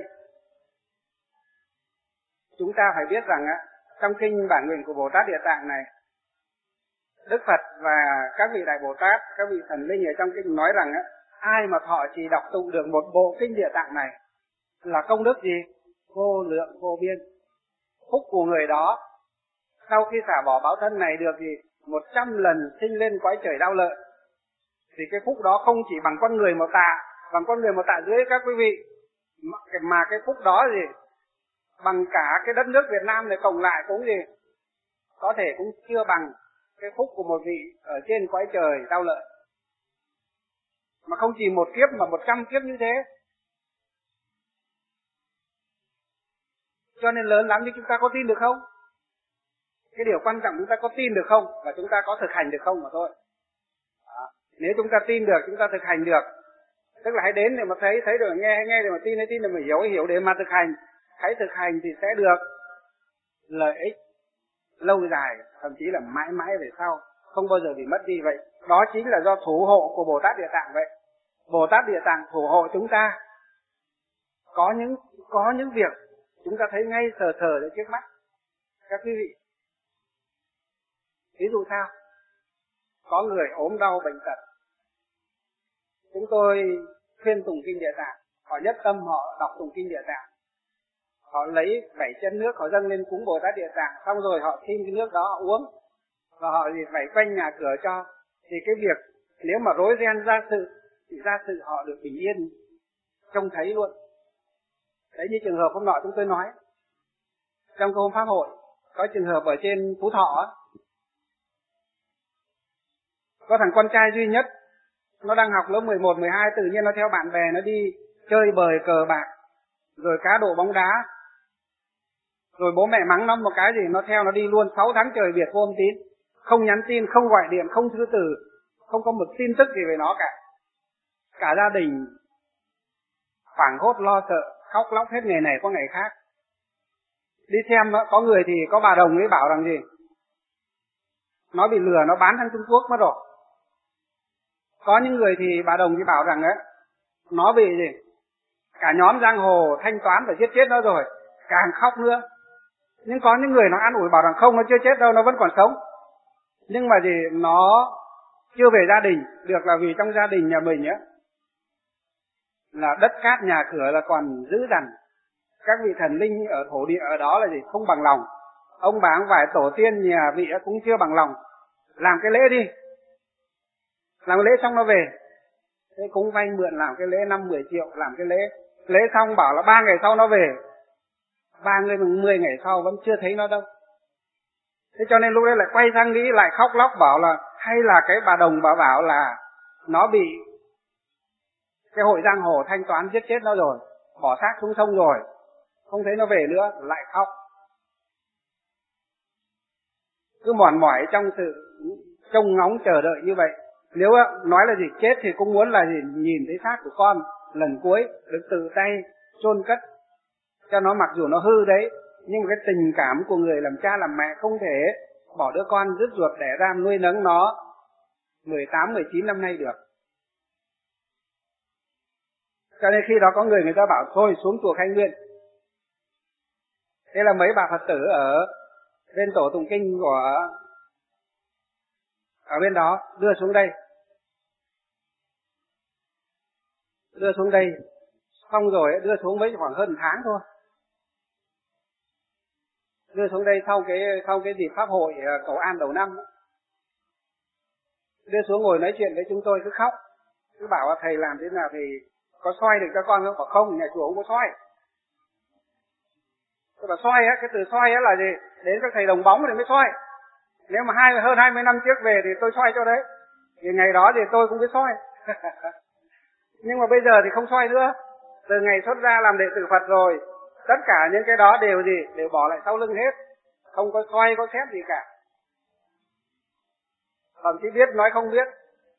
chúng ta phải biết rằng trong kinh Bản Nguyện của Bồ Tát Địa Tạng này, Đức Phật và các vị Đại Bồ Tát, các vị thần linh ở trong kinh nói rằng ai mà thọ trì đọc tụng được một bộ kinh Địa Tạng này là công đức gì? Vô lượng vô biên. Phúc của người đó sau khi xả bỏ báo thân này được gì? 100 lần sinh lên cõi trời đau lợi. Thì cái phúc đó không chỉ bằng con người 1 tạ, bằng con người 1 tạ rưỡi các quý vị, mà cái phúc đó gì? Bằng cả cái đất nước Việt Nam này cộng lại cũng gì? Có thể cũng chưa bằng cái phúc của một vị ở trên cõi trời đau lợi. Mà không chỉ 1 kiếp mà 100 kiếp như thế. Cho nên lớn lắm, nhưng chúng ta có tin được không? Cái điều quan trọng chúng ta có tin được không? Và chúng ta có thực hành được không mà thôi. Nếu chúng ta tin được, chúng ta thực hành được. Tức là hãy đến để mà thấy rồi nghe để mà tin, để mà hiểu để mà thực hành. Hãy thực hành thì sẽ được lợi ích lâu dài, thậm chí là mãi mãi về sau, không bao giờ bị mất đi vậy. Đó chính là do thủ hộ của Bồ Tát Địa Tạng vậy. Bồ Tát Địa Tạng thủ hộ chúng ta. Có những việc chúng ta thấy ngay sờ ở trước mắt. Các quý vị, ví dụ sao? Có người ốm đau bệnh tật, chúng tôi khuyên tụng kinh Địa Tạng, họ nhất tâm họ đọc tụng kinh Địa Tạng, họ lấy 7 chén nước họ dâng lên cúng Bồ Tát Địa Tạng, xong rồi họ xin cái nước đó họ uống và họ thì vẩy quanh nhà cửa cho. Thì cái việc nếu mà rối ren ra sự thì ra sự họ được bình yên trông thấy luôn. Đấy, như trường hợp hôm nọ chúng tôi nói trong cái hôm pháp hội, có trường hợp ở trên Phú Thọ, có thằng con trai duy nhất, nó đang học lớp 11, 12, tự nhiên nó theo bạn bè nó đi chơi bời cờ bạc, rồi cá độ bóng đá. Rồi bố mẹ mắng nó một cái gì, nó theo nó đi luôn. 6 tháng trời biệt vô âm tín, không nhắn tin, không gọi điện, không thư từ, không có một tin tức gì về nó cả. Cả gia đình hoảng hốt lo sợ, khóc lóc hết ngày này qua ngày khác. Đi xem có người thì có bà đồng ấy bảo rằng gì, nó bị lừa, nó bán sang Trung Quốc mất rồi. Có những người thì bà đồng thì bảo rằng nó bị gì, cả nhóm giang hồ thanh toán và giết chết nó rồi, càng khóc nữa. Nhưng có những người nó an ủi bảo rằng không, nó chưa chết đâu, nó vẫn còn sống. Nhưng mà gì, nó chưa về gia đình được là vì trong gia đình nhà mình là đất cát nhà cửa là còn giữ dằn. Các vị thần linh ở thổ địa ở đó là gì, không bằng lòng. Ông bà ông vài tổ tiên nhà vị cũng chưa bằng lòng. Làm cái lễ đi, làm cái lễ xong nó về. Thế cũng vay mượn làm cái lễ 5-10 triệu, làm cái lễ xong bảo là 3 ngày sau nó về. 10 ngày sau vẫn chưa thấy nó đâu. Thế cho nên lúc đấy lại quay sang nghĩ, lại khóc lóc bảo là hay là cái bà đồng bà bảo là nó bị Cái hội giang hồ thanh toán giết chết nó rồi, bỏ xác xuống sông rồi, không thấy nó về nữa, lại khóc. Cứ mòn mỏi trong sự trông ngóng chờ đợi như vậy. Nếu nói là gì, chết thì cũng muốn là gì, nhìn thấy xác của con lần cuối, được tự tay chôn cất cho nó, mặc dù nó hư đấy, nhưng mà cái tình cảm của người làm cha làm mẹ không thể bỏ đứa con rứt ruột đẻ ra nuôi nấng nó 18, 19 năm nay được. Cho nên khi đó có người ta bảo thôi xuống chùa Khai Nguyên. Thế là mấy bà Phật tử ở bên tổ tụng kinh của ở bên đó đưa xuống đây. Xong rồi đưa xuống với khoảng hơn tháng thôi. Đưa xuống đây sau cái dịp pháp hội cầu an đầu năm. Đưa xuống ngồi nói chuyện với chúng tôi, cứ khóc, cứ bảo thầy làm thế nào thì có xoay được cho con không? Bảo không, nhà chùa không có xoay. Tôi bảo xoay á, cái từ xoay á là gì? Đến các thầy đồng bóng thì mới xoay. Nếu mà hơn 20 năm trước về thì tôi xoay cho đấy. Thì ngày đó thì tôi cũng biết xoay. Nhưng mà bây giờ thì không xoay nữa. Từ ngày xuất ra làm đệ tử Phật rồi, tất cả những cái đó đều gì? Đều bỏ lại sau lưng hết. Không có xoay, có xét gì cả. Thậm chí biết nói không biết.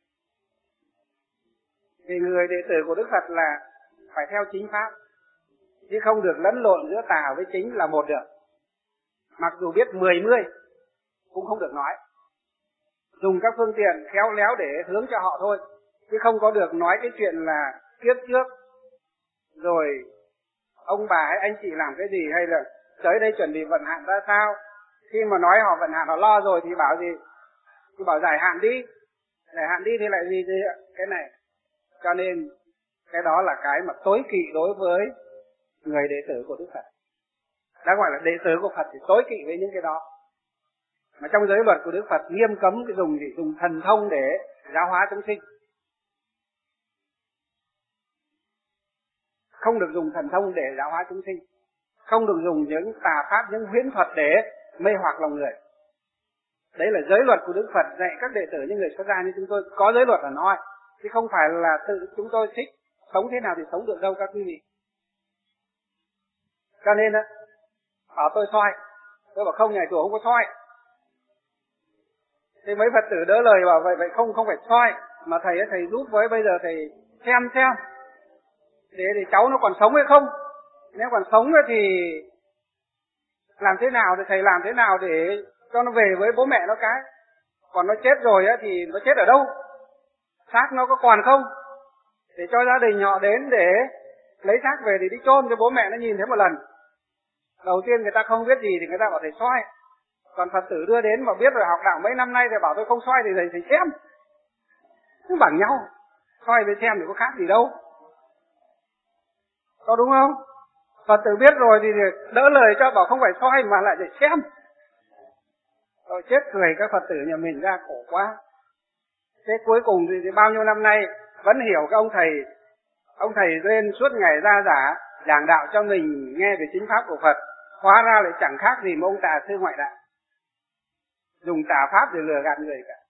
Thì người đệ tử của Đức Phật là phải theo chính pháp, chứ không được lẫn lộn giữa tà với chính là một được. Mặc dù biết 10 cũng không được nói. Dùng các phương tiện khéo léo để hướng cho họ thôi, chứ không có được nói cái chuyện là kiếp trước rồi ông bà hay anh chị làm cái gì, hay là tới đây chuẩn bị vận hạn ra sao. Khi mà nói họ vận hạn họ lo rồi thì bảo gì? Thì bảo giải hạn đi. Giải hạn đi thì lại gì cái này. Cho nên cái đó là cái mà tối kỵ đối với người đệ tử của Đức Phật. Đã gọi là đệ tử của Phật thì tối kỵ với những cái đó. Mà trong giới luật của Đức Phật nghiêm cấm cái dùng thần thông để giáo hóa chúng sinh. Không được dùng thần thông để giáo hóa chúng sinh. Không được dùng những tà pháp, những huyễn thuật để mê hoặc lòng người. Đấy là giới luật của Đức Phật dạy các đệ tử, những người xuất gia như chúng tôi có giới luật là nói, chứ không phải là tự chúng tôi thích sống thế nào thì sống được đâu các quý vị. Cho nên bảo tôi soi, tôi bảo không, nhà chùa không có soi. Thì mấy Phật tử đỡ lời bảo vậy không phải soi, mà thầy giúp với, bây giờ thầy xem để cháu nó còn sống hay không. Nếu còn sống thì làm thế nào, thì thầy làm thế nào để cho nó về với bố mẹ nó cái. Còn nó chết rồi thì nó chết ở đâu, xác nó có còn không, để cho gia đình họ đến để lấy xác về thì đi chôn cho bố mẹ nó nhìn thấy một lần. Đầu tiên người ta không biết gì thì người ta bảo thầy soi. Còn Phật tử đưa đến mà biết rồi, học đạo mấy năm nay thì bảo tôi không soi thì thầy xem. Cứ bằng nhau, soi với xem thì có khác gì đâu. Có đúng không? Phật tử biết rồi thì đỡ lời cho, bảo không phải soi mà lại để xem. Rồi chết cười các Phật tử nhà mình ra, khổ quá. Thế cuối cùng thì bao nhiêu năm nay vẫn hiểu cái ông thầy lên suốt ngày ra giả giảng đạo cho mình nghe về chính pháp của Phật, hóa ra lại chẳng khác gì mà ông tà sư ngoại đạo, dùng tà pháp để lừa gạt người cả.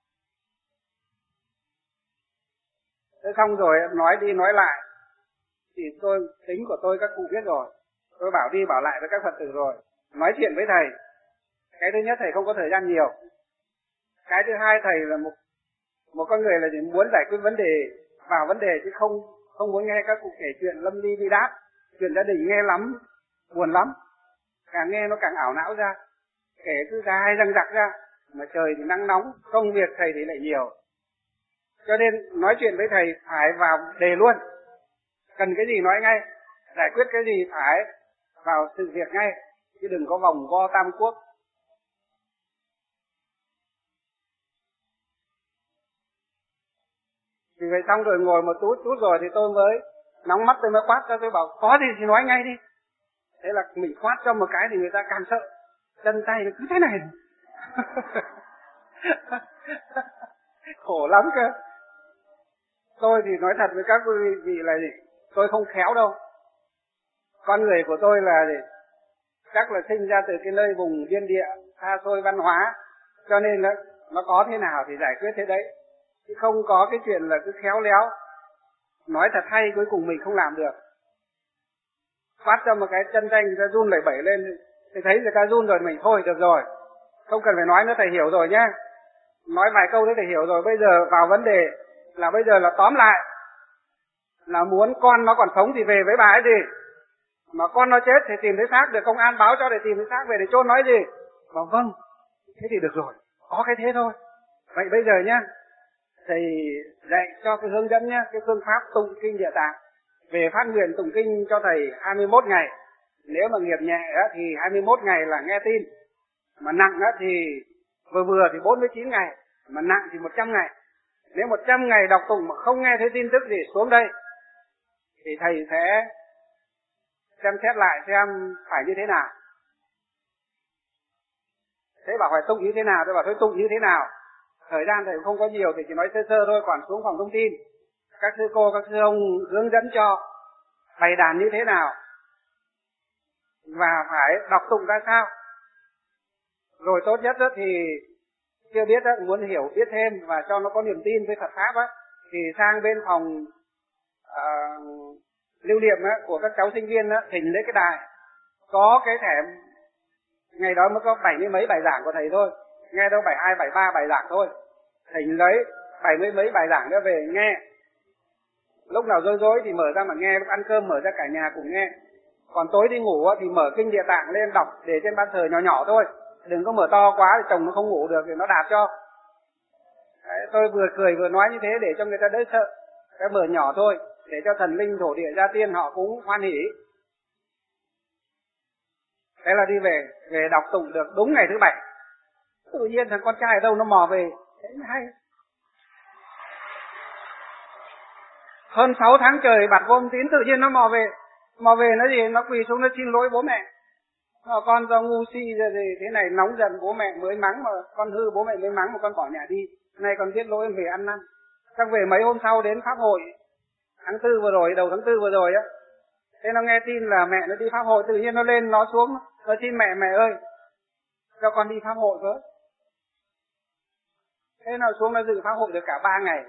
Thế xong rồi nói đi nói lại thì tính của tôi các cụ biết rồi, tôi bảo đi bảo lại với các Phật tử rồi, nói chuyện với thầy. Cái thứ nhất, thầy không có thời gian nhiều. Cái thứ hai, thầy là một con người là muốn giải quyết vấn đề, vào vấn đề chứ không muốn nghe các cụ kể chuyện lâm ly bi đát, chuyện gia đình nghe lắm, buồn lắm, càng nghe nó càng ảo não ra, kể cứ dài răng rặc ra, mà trời thì nắng nóng, công việc thầy thì lại nhiều. Cho nên nói chuyện với thầy phải vào đề luôn, cần cái gì nói ngay, giải quyết cái gì phải vào sự việc ngay, chứ đừng có vòng vo tam quốc. Thì vậy xong rồi ngồi một chút rồi thì tôi mới nóng mắt, tôi mới quát cho, tôi bảo có gì thì nói ngay đi. Thế là mình quát cho một cái thì người ta càng sợ, chân tay nó cứ thế này. Khổ lắm cơ. Tôi thì nói thật với các quý vị là gì, tôi không khéo đâu. Con người của tôi là gì, chắc là sinh ra từ cái nơi vùng biên địa xa xôi văn hóa, cho nên nó có thế nào thì giải quyết thế đấy, chứ không có cái chuyện là cứ khéo léo nói thật hay, cuối cùng mình không làm được. Phát cho một cái chân tay người ta run lẩy bẩy lên, thì thấy người ta run rồi mình thôi được rồi, không cần phải nói nữa, thầy hiểu rồi nhá. Nói vài câu đấy thầy hiểu rồi. Bây giờ vào vấn đề là bây giờ là tóm lại là muốn con nó còn sống thì về với bà ấy gì, mà con nó chết thì tìm thấy xác, được công an báo cho để tìm thấy xác về để chôn nói gì. Bảo vâng, thế thì được rồi, có cái thế thôi. Vậy bây giờ nhá, thầy dạy cho cái hướng dẫn nhá, cái phương pháp tụng kinh Địa Tạng. Về phát nguyện tụng kinh cho thầy 21 ngày. Nếu mà nghiệp nhẹ thì 21 ngày là nghe tin, mà nặng thì vừa thì 49 ngày, mà nặng thì 100 ngày. Nếu 100 ngày đọc tụng mà không nghe thấy tin tức gì xuống đây, thì thầy sẽ xem xét lại xem phải như thế nào. Thế bảo phải tụng như thế nào, tôi bảo thôi tụng như thế nào. Thời gian thầy không có nhiều thì chỉ nói sơ sơ thôi, còn xuống phòng thông tin các sư cô, các sư ông hướng dẫn cho bày đàn như thế nào và phải đọc tụng ra sao. Rồi tốt nhất thì chưa biết muốn hiểu biết thêm và cho nó có niềm tin với Phật pháp thì sang bên phòng lưu niệm của các cháu sinh viên thỉnh lấy cái đài, có cái thẻ. Ngày đó mới có 70 mấy bài giảng của thầy thôi, nghe đâu 72, 73 bài giảng thôi. Thỉnh lấy 70 mấy bài giảng đó về nghe. Lúc nào rối rối thì mở ra mà nghe, lúc ăn cơm mở ra cả nhà cùng nghe. Còn tối đi ngủ thì mở kinh Địa Tạng lên đọc để trên ban thờ nhỏ nhỏ thôi, đừng có mở to quá thì chồng nó không ngủ được thì nó đạp cho. Đấy, tôi vừa cười vừa nói như thế để cho người ta đỡ sợ. Cái mở nhỏ thôi để cho thần linh thổ địa gia tiên họ cũng hoan hỉ. Thế là đi về đọc tụng được đúng ngày thứ 7. Tự nhiên thằng con trai ở đâu nó mò về, thế mới hay. Hơn 6 tháng trời bặt vô tín, tự nhiên nó mò về. Mò về nó gì, nó quỳ xuống nó xin lỗi bố mẹ. Con do ngu si rồi thế này, nóng giận bố mẹ mới mắng, mà con hư bố mẹ mới mắng mà con bỏ nhà đi. Nay con biết lỗi về ăn năn. Chắc về mấy hôm sau đến pháp hội tháng 4 vừa rồi, đầu tháng 4 vừa rồi thế nó nghe tin là mẹ nó đi pháp hội, tự nhiên nó lên nó xuống, nó xin mẹ ơi cho con đi pháp hội với. Thế nó xuống nó dự pháp hội được cả 3 ngày.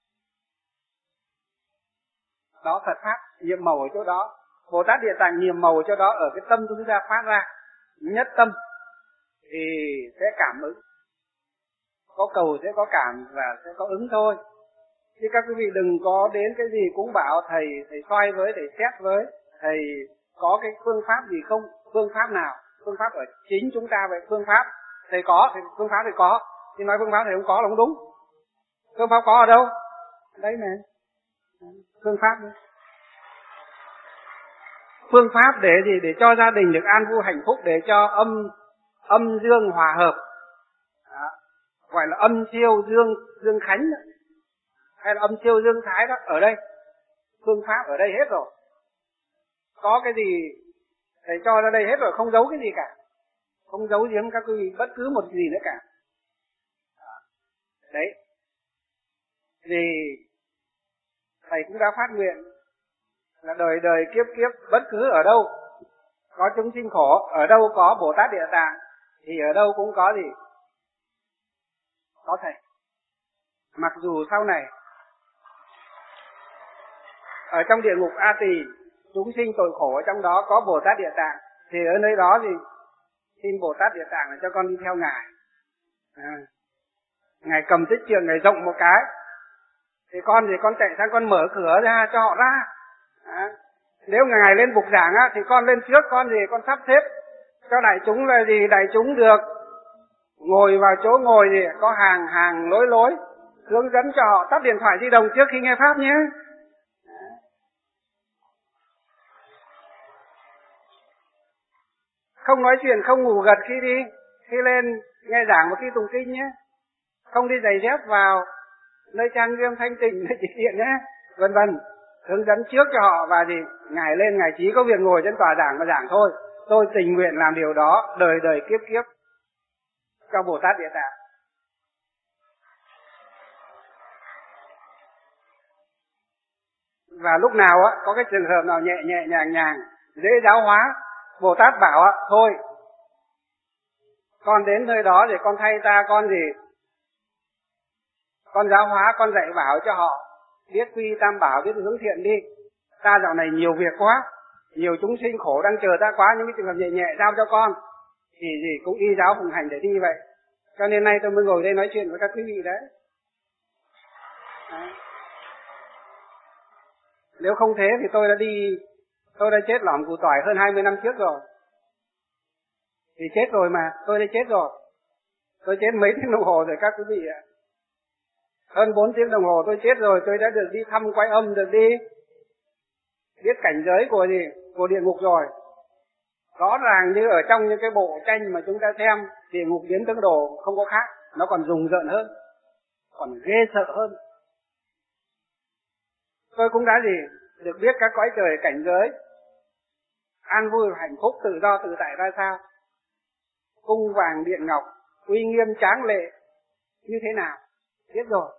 Đó, Phật pháp nhiệm màu ở chỗ đó. Bồ Tát Địa Tạng nhiệm màu ở chỗ đó, ở cái tâm chúng ta phát ra nhất tâm thì sẽ cảm ứng. Có cầu sẽ có cảm và sẽ có ứng thôi. Chứ các quý vị đừng có đến cái gì cũng bảo thầy soi với, thầy xét với, thầy có cái phương pháp gì không. Phương pháp nào? Phương pháp ở chính chúng ta vậy. Phương pháp thầy có, thì phương pháp thì có. Nhưng nói phương pháp thầy không có là không đúng. Phương pháp có ở đâu? Đấy nè, phương pháp đấy. Phương pháp để gì? Để cho gia đình được an vui hạnh phúc, để cho âm dương hòa hợp. Đó. Gọi là âm siêu dương khánh đó. Hay là âm siêu dương thái đó. Ở đây phương pháp ở đây hết rồi. Có cái gì thầy cho ra đây hết rồi, không giấu cái gì cả, không giấu giếm các quý vị bất cứ một gì nữa cả. Đấy, vì thầy cũng đã phát nguyện là đời đời kiếp kiếp bất cứ ở đâu có chúng sinh khổ, ở đâu có Bồ Tát Địa Tạng thì ở đâu cũng có gì? Có thầy. Mặc dù sau này ở trong địa ngục A Tỳ chúng sinh tội khổ ở trong đó có Bồ Tát Địa Tạng, thì ở nơi đó thì xin Bồ Tát Địa Tạng là cho con đi theo ngài. Ngài cầm tích trường, ngài rộng một cái thì con chạy sang con mở cửa ra cho họ ra. Nếu ngài lên bục giảng thì con lên trước, con sắp xếp cho đại chúng là gì? Đại chúng được ngồi vào chỗ ngồi thì có hàng lối hướng dẫn cho họ tắt điện thoại di động trước khi nghe pháp nhé. Không nói chuyện, không ngủ gật khi lên nghe giảng và khi tụng kinh nhé. Không đi giày dép vào nơi trang nghiêm thanh tịnh, nơi chỉ điện nhé, vân vân. Hướng dẫn trước cho họ và gì? Ngài lên, ngài chỉ có việc ngồi trên tòa giảng mà giảng thôi. Tôi tình nguyện làm điều đó đời đời kiếp kiếp cho Bồ Tát Địa Tạng. Và lúc nào có cái trường hợp nào nhẹ nhàng dễ giáo hóa, Bồ Tát bảo thôi con đến nơi đó để con thay ta, con giáo hóa, con dạy bảo cho họ, biết quy tam bảo, biết hướng thiện đi. Ta dạo này nhiều việc quá, nhiều chúng sinh khổ đang chờ ta quá, những cái trường hợp nhẹ nhẹ giao cho con. Thì cũng y giáo phụng hành để đi vậy. Cho nên nay tôi mới ngồi đây nói chuyện với các quý vị đấy. Nếu không thế thì tôi đã chết lỏng củ tỏi hơn 20 năm trước rồi. Thì chết rồi mà, tôi đã chết rồi. Tôi chết mấy tiếng đồng hồ rồi các quý vị ạ. Hơn 4 tiếng đồng hồ tôi chết rồi, tôi đã được đi thăm Quái Âm, được đi biết cảnh giới của địa ngục rồi. Rõ ràng như ở trong những cái bộ tranh mà chúng ta xem, địa ngục biến tướng đồ không có khác, nó còn rùng rợn hơn, còn ghê sợ hơn. Tôi cũng đã được biết các cõi trời cảnh giới an vui hạnh phúc tự do tự tại ra sao, cung vàng điện ngọc uy nghiêm tráng lệ như thế nào, biết rồi.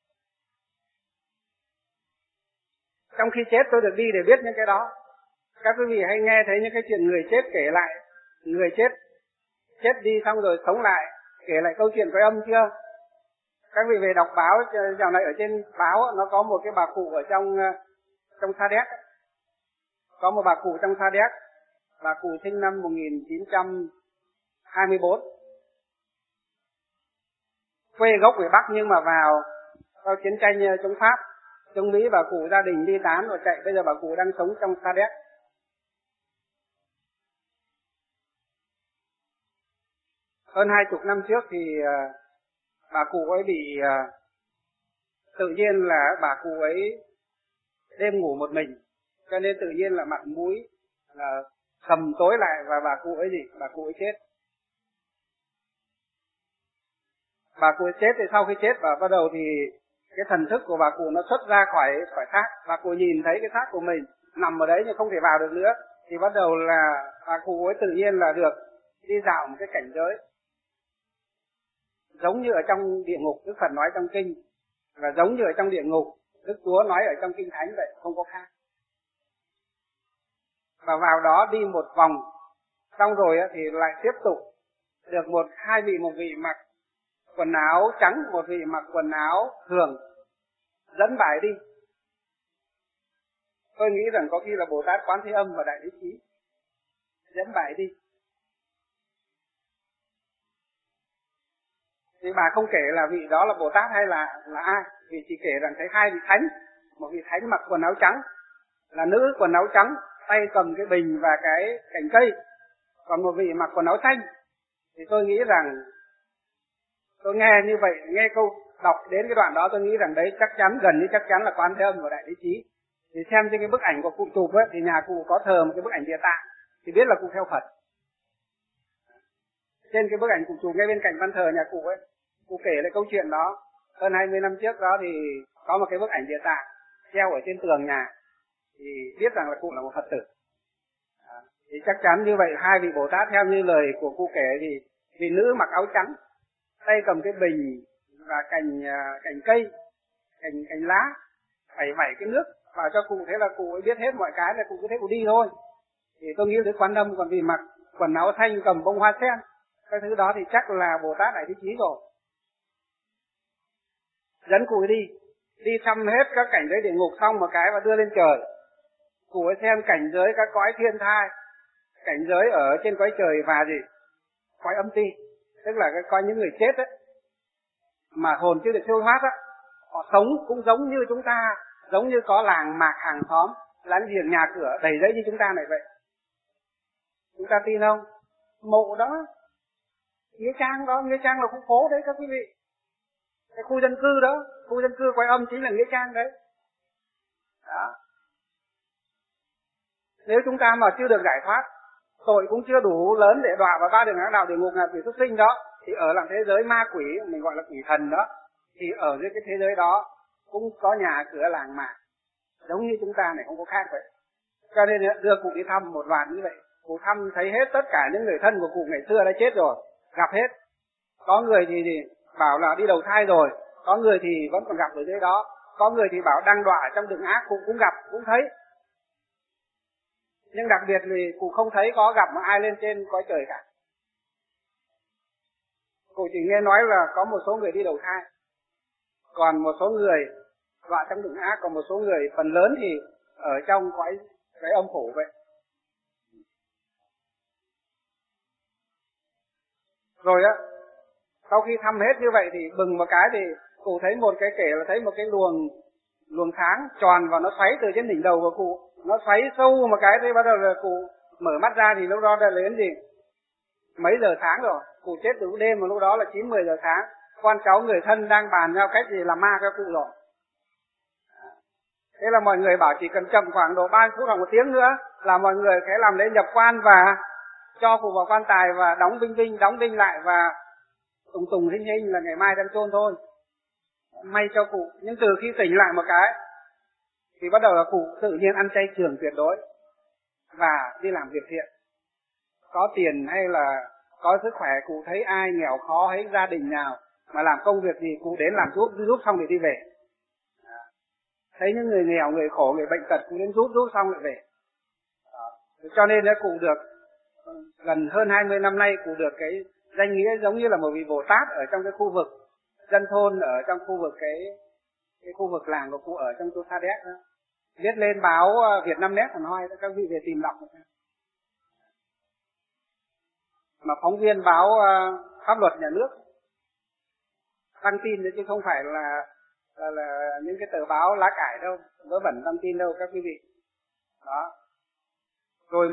Trong khi chết tôi được đi để biết những cái đó. Các quý vị hay nghe thấy những cái chuyện người chết kể lại, người chết đi xong rồi sống lại, kể lại câu chuyện Quái Âm chưa? Các vị về đọc báo, dạo này ở trên báo nó có một cái bà cụ ở trong Sa Đéc. Có một bà cụ trong Sa Đéc, bà cụ sinh năm 1924. Quê gốc về Bắc nhưng mà vào sau chiến tranh chống Pháp, chống Mỹ, bà cụ gia đình đi tán và chạy, bây giờ bà cụ đang sống trong Sa Đéc. Hơn 20 năm trước thì bà cụ ấy bị tự nhiên là bà cụ ấy đêm ngủ một mình, cho nên tự nhiên là mặt mũi là sầm tối lại và bà cụ ấy bà cụ ấy chết. Bà cụ ấy chết thì sau khi chết và bắt đầu thì cái thần thức của bà cụ nó xuất ra khỏi xác. Bà cụ nhìn thấy cái xác của mình nằm ở đấy nhưng không thể vào được nữa, thì bắt đầu là bà cụ ấy tự nhiên là được đi dạo một cái cảnh giới giống như ở trong địa ngục Đức Phật nói trong kinh, và giống như ở trong địa ngục Đức Chúa nói ở trong kinh thánh vậy, không có khác. Và vào đó đi một vòng xong rồi thì lại tiếp tục được hai vị mặc quần áo trắng, một vị mặc quần áo thường dẫn bài đi. Tôi nghĩ rằng có khi là Bồ Tát Quán Thế Âm và Đại Lý Trí dẫn bài đi. Thì bà không kể là vị đó là Bồ Tát hay là ai, vì chỉ kể rằng thấy hai vị thánh, một vị thánh mặc quần áo trắng là nữ quần áo trắng, tay cầm cái bình và cái cành cây, còn một vị mặc quần áo xanh. Thì tôi nghĩ rằng tôi nghe như vậy, nghe câu đọc đến cái đoạn đó tôi nghĩ rằng đấy chắc chắn, gần như chắc chắn là Quán Thế Âm và Đại Lý Trí. Thì xem trên cái bức ảnh của cụ chụp ấy, thì nhà cụ có thờ một cái bức ảnh Địa Tạng thì biết là cụ theo Phật. Trên cái bức ảnh cụ chụp ngay bên cạnh ban thờ nhà cụ ấy, cụ kể lại câu chuyện đó. Hơn 20 năm trước đó thì có một cái bức ảnh Địa Tạng treo ở trên tường nhà, thì biết rằng là cụ là một Phật tử. Thì chắc chắn như vậy hai vị Bồ Tát theo như lời của cụ kể thì vị nữ mặc áo trắng, tay cầm cái bình và cành cây, cành lá, vẩy cái nước vào cho cụ, thế là cụ ấy biết hết mọi cái, là cụ cứ thế cụ đi thôi. Thì tôi nghĩ đến Quán Âm, còn vì mặc quần áo xanh cầm bông hoa sen, cái thứ đó thì chắc là Bồ Tát Đại Thế Chí rồi. Dẫn cụ ấy đi thăm hết các cảnh giới địa ngục xong một cái và đưa lên trời. Cụ ấy xem cảnh giới các cõi thiên thai, cảnh giới ở trên cõi trời và cõi âm ti, tức là coi những người chết ấy, mà hồn chưa được siêu thoát á, họ sống cũng giống như chúng ta, giống như có làng mạc hàng xóm, láng giềng nhà cửa đầy rẫy như chúng ta này vậy. Chúng ta tin không? Mộ đó, nghĩa trang đó, nghĩa trang là khu phố đấy các quý vị. Cái khu dân cư đó, khu dân cư Quái Âm chính là nghĩa trang đấy. Đó. Nếu chúng ta mà chưa được giải thoát, tội cũng chưa đủ lớn để đọa vào ba đường ác đạo địa ngục, ngạ quỷ xuất sinh đó, thì ở làm thế giới ma quỷ, mình gọi là quỷ thần đó, thì ở dưới cái thế giới đó cũng có nhà cửa làng mạc giống như chúng ta này, không có khác vậy. Cho nên đưa cụ đi thăm một loạt như vậy, cụ thăm thấy hết tất cả những người thân của cụ ngày xưa đã chết rồi, gặp hết. Có người thì bảo là đi đầu thai rồi, có người thì vẫn còn gặp ở dưới đó, có người thì bảo đang đọa trong đường ác, cụ cũng gặp, cũng thấy. Nhưng đặc biệt thì cụ không thấy có gặp mà ai lên trên cõi trời cả. Cụ chỉ nghe nói là có một số người đi đầu thai, còn một số người đọa trong đường ác, còn một số người phần lớn thì ở trong cái âm phủ vậy. Rồi á, sau khi thăm hết như vậy thì bừng một cái thì cụ thấy một cái kể là thấy một cái luồng sáng tròn và nó xoáy từ trên đỉnh đầu của cụ, nó xoáy sâu một cái, thế bắt đầu là cụ mở mắt ra thì lúc đó đã đến gì mấy giờ sáng rồi, cụ chết từ đêm mà lúc đó là 9-10 giờ sáng, con cháu người thân đang bàn nhau cách gì làm ma cho cụ rồi. Thế là mọi người bảo chỉ cần chậm khoảng độ 30 phút hoặc 1 tiếng nữa là mọi người sẽ làm lễ nhập quan và cho cụ vào quan tài và đóng đinh lại và tùng hinh là ngày mai đem chôn thôi. May cho cụ, nhưng từ khi tỉnh lại một cái thì bắt đầu là cụ tự nhiên ăn chay trường tuyệt đối và đi làm việc thiện. Có tiền hay là có sức khỏe, cụ thấy ai nghèo khó hay gia đình nào mà làm công việc gì cụ đến làm giúp xong thì đi về. Thấy những người nghèo, người khổ, người bệnh tật cụ đến giúp xong lại về. Cho nên là cụ được gần hơn 20 năm nay cụ được cái danh nghĩa giống như là một vị Bồ Tát ở trong cái khu vực dân thôn, ở trong khu vực cái khu vực làng của cụ ở trong Tô Sa Đéc đó. Viết lên báo Việt Nam Net Hanoi, các vị về tìm đọc. Mà phóng viên báo pháp luật nhà nước đăng tin chứ không phải là những cái tờ báo lá cải đâu, vớ vẩn đăng tin đâu các quý vị. Đó. Rồi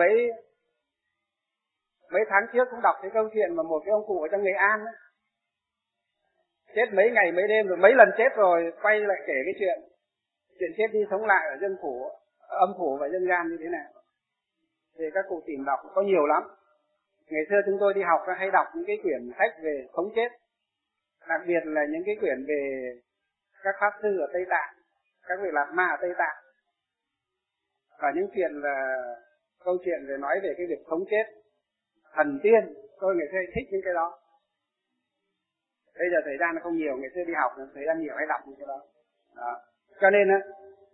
mấy tháng trước cũng đọc cái câu chuyện mà một cái ông cụ ở trong Nghệ An ấy, chết mấy ngày mấy đêm rồi, mấy lần chết rồi quay lại kể cái chuyện chết đi sống lại ở dân phủ, âm phủ và dân gian như thế nào. Thì các cụ tìm đọc có nhiều lắm. Ngày xưa chúng tôi đi học hay đọc những cái quyển sách về sống chết, đặc biệt là những cái quyển về các pháp sư ở Tây Tạng, các vị Lạt Ma ở Tây Tạng, và những chuyện là câu chuyện về nói về cái việc sống chết, thần tiên. Tôi ngày xưa thích những cái đó. Bây giờ thời gian nó không nhiều, ngày xưa đi học thời gian nhiều hay đọc những cái đó. Đó. Cho nên á,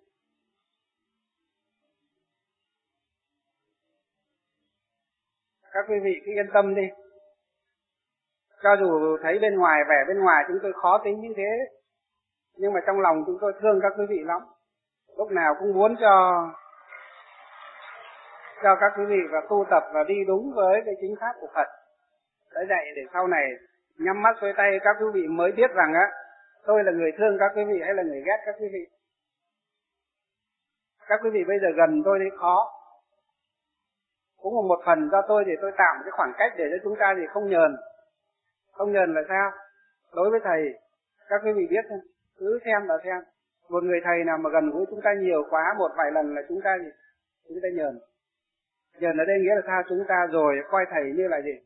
các quý vị cứ yên tâm đi. Cho dù thấy bên ngoài, vẻ bên ngoài chúng tôi khó tính như thế, nhưng mà trong lòng chúng tôi thương các quý vị lắm. Lúc nào cũng muốn cho các quý vị và tu tập và đi đúng với cái chính pháp của Phật đã dạy, để sau này nhắm mắt xuôi tay các quý vị mới biết rằng á, tôi là người thương các quý vị hay là người ghét các quý vị. Các quý vị bây giờ gần tôi thì khó. Cũng một phần do tôi thì tôi tạo một cái khoảng cách để cho chúng ta thì không nhờn. Không nhờn là sao? Đối với thầy, các quý vị biết cứ xem là xem. Một người thầy nào mà gần gũi chúng ta nhiều quá, một vài lần là chúng ta nhờn. Nhờn ở đây nghĩa là sao? Chúng ta rồi coi thầy như là gì?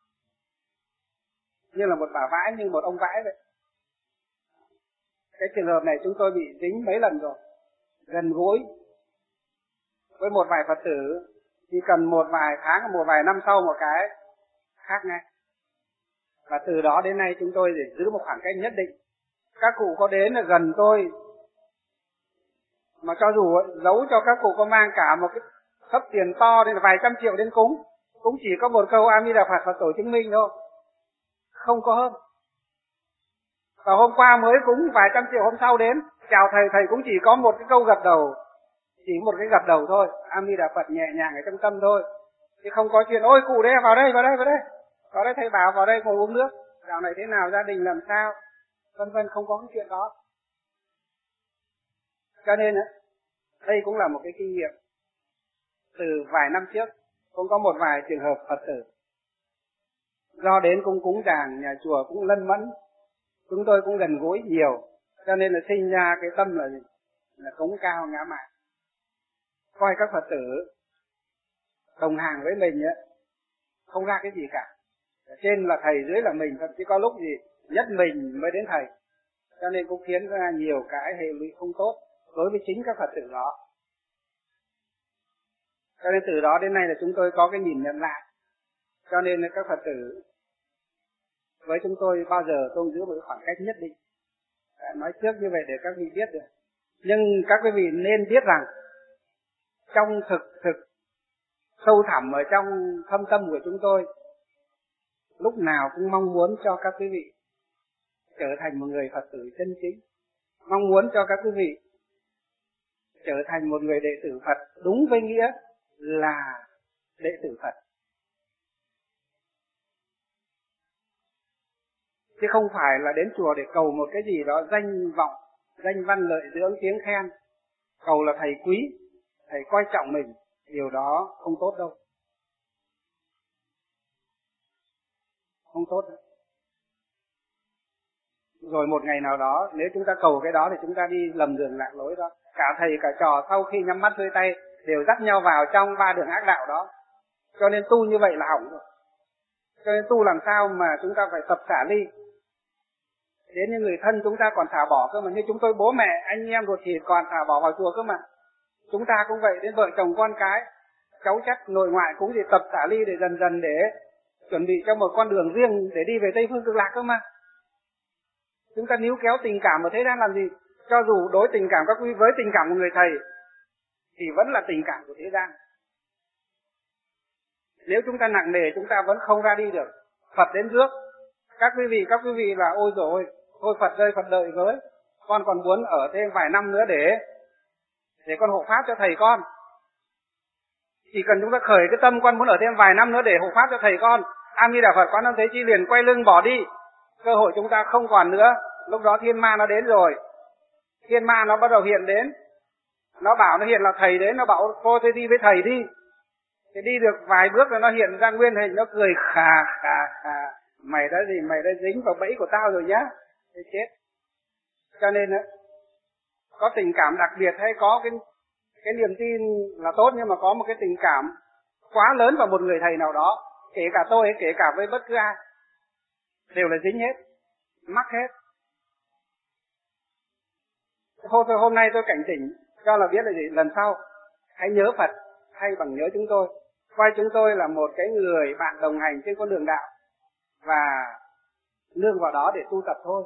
Như là một bà vãi, như một ông vãi vậy. Cái trường hợp này chúng tôi bị dính mấy lần rồi. Gần gũi với một vài Phật tử, chỉ cần một vài tháng, một vài năm sau một cái khác ngay. Và từ đó đến nay chúng tôi để giữ một khoảng cách nhất định. Các cụ có đến là gần tôi, mà cho dù giấu cho các cụ có mang cả một cái thấp tiền to đến vài trăm triệu đến cúng, cũng chỉ có một câu A Di Đà Phật và tổ chứng minh thôi, không có hơn. Và hôm qua mới cúng vài trăm triệu, hôm sau đến chào thầy cũng chỉ có một cái câu gật đầu, chỉ một cái gật đầu thôi, A Di Đà Phật nhẹ nhàng ở trong tâm thôi, chứ không có chuyện ôi cụ đấy vào đây thầy bảo vào đây ngồi uống nước, dạo này thế nào, gia đình làm sao, vân vân, không có cái chuyện đó. Cho nên đây cũng là một cái kinh nghiệm. Từ vài năm trước cũng có một vài trường hợp Phật tử do đến cúng tràng nhà chùa cũng lân mẫn, chúng tôi cũng gần gũi nhiều, cho nên là sinh ra cái tâm là cúng cao ngã mạn, coi các Phật tử đồng hàng với mình ấy, không ra cái gì cả. Trên là thầy, dưới là mình, thậm chí có lúc gì nhất mình mới đến thầy, cho nên cũng khiến ra nhiều cái hệ lụy không tốt đối với chính các Phật tử đó. Cho nên từ đó đến nay là chúng tôi có cái nhìn nhận lại, cho nên là các Phật tử với chúng tôi bao giờ tôn giữ một khoảng cách nhất định. Nói trước như vậy để các vị biết được. Nhưng các quý vị nên biết rằng trong thực sâu thẳm ở trong thâm tâm của chúng tôi, lúc nào cũng mong muốn cho các quý vị trở thành một người Phật tử chân chính, mong muốn cho các quý vị trở thành một người đệ tử Phật đúng với nghĩa là đệ tử Phật. Chứ không phải là đến chùa để cầu một cái gì đó danh vọng, danh văn lợi dưỡng tiếng khen. Cầu là thầy quý, thầy coi trọng mình, điều đó không tốt đâu. Không tốt đâu. Rồi một ngày nào đó, nếu chúng ta cầu cái đó thì chúng ta đi lầm đường lạc lối đó. Cả thầy cả trò sau khi nhắm mắt xuôi tay đều dắt nhau vào trong 3 đường ác đạo đó. Cho nên tu như vậy là hỏng rồi. Cho nên tu làm sao mà chúng ta phải tập xả ly. Đến những người thân chúng ta còn thả bỏ cơ mà, như chúng tôi bố mẹ, anh em ruột thịt còn thả bỏ vào chùa cơ mà. Chúng ta cũng vậy, đến vợ chồng con cái, cháu chắc nội ngoại cũng thì tập xả ly để dần dần để chuẩn bị cho một con đường riêng để đi về Tây Phương Cực Lạc cơ mà. Chúng ta níu kéo tình cảm ở thế gian làm gì? Cho dù đối tình cảm các quý với tình cảm của người thầy thì vẫn là tình cảm của thế gian. Nếu chúng ta nặng nề chúng ta vẫn không ra đi được. Phật đến rước. Các quý vị là ôi rồi, thôi Phật ơi Phật đợi với. Con còn muốn ở thêm vài năm nữa để con hộ pháp cho thầy con. Chỉ cần chúng ta khởi cái tâm con muốn ở thêm vài năm nữa để hộ pháp cho thầy con, A Di Đà Phật Quán Âm Thế Chi liền quay lưng bỏ đi. Cơ hội chúng ta không còn nữa. Lúc đó thiên ma nó đến rồi. Thiên ma nó bắt đầu hiện đến. Nó bảo nó hiện là thầy đến, nó bảo thôi thế đi với thầy đi. Thì đi được vài bước rồi nó hiện ra nguyên hình, nó cười khà khà. Mày đã dính vào bẫy của tao rồi nhá. Thế chết. Cho nên có tình cảm đặc biệt hay có cái niềm tin là tốt, nhưng mà có một cái tình cảm quá lớn vào một người thầy nào đó, kể cả tôi hay kể cả với bất cứ ai, đều là dính hết, mắc hết. Thôi hôm nay tôi cảnh tỉnh cho là biết là gì, lần sau hãy nhớ Phật thay bằng nhớ chúng tôi, coi chúng tôi là một cái người bạn đồng hành trên con đường đạo và nương vào đó để tu tập thôi.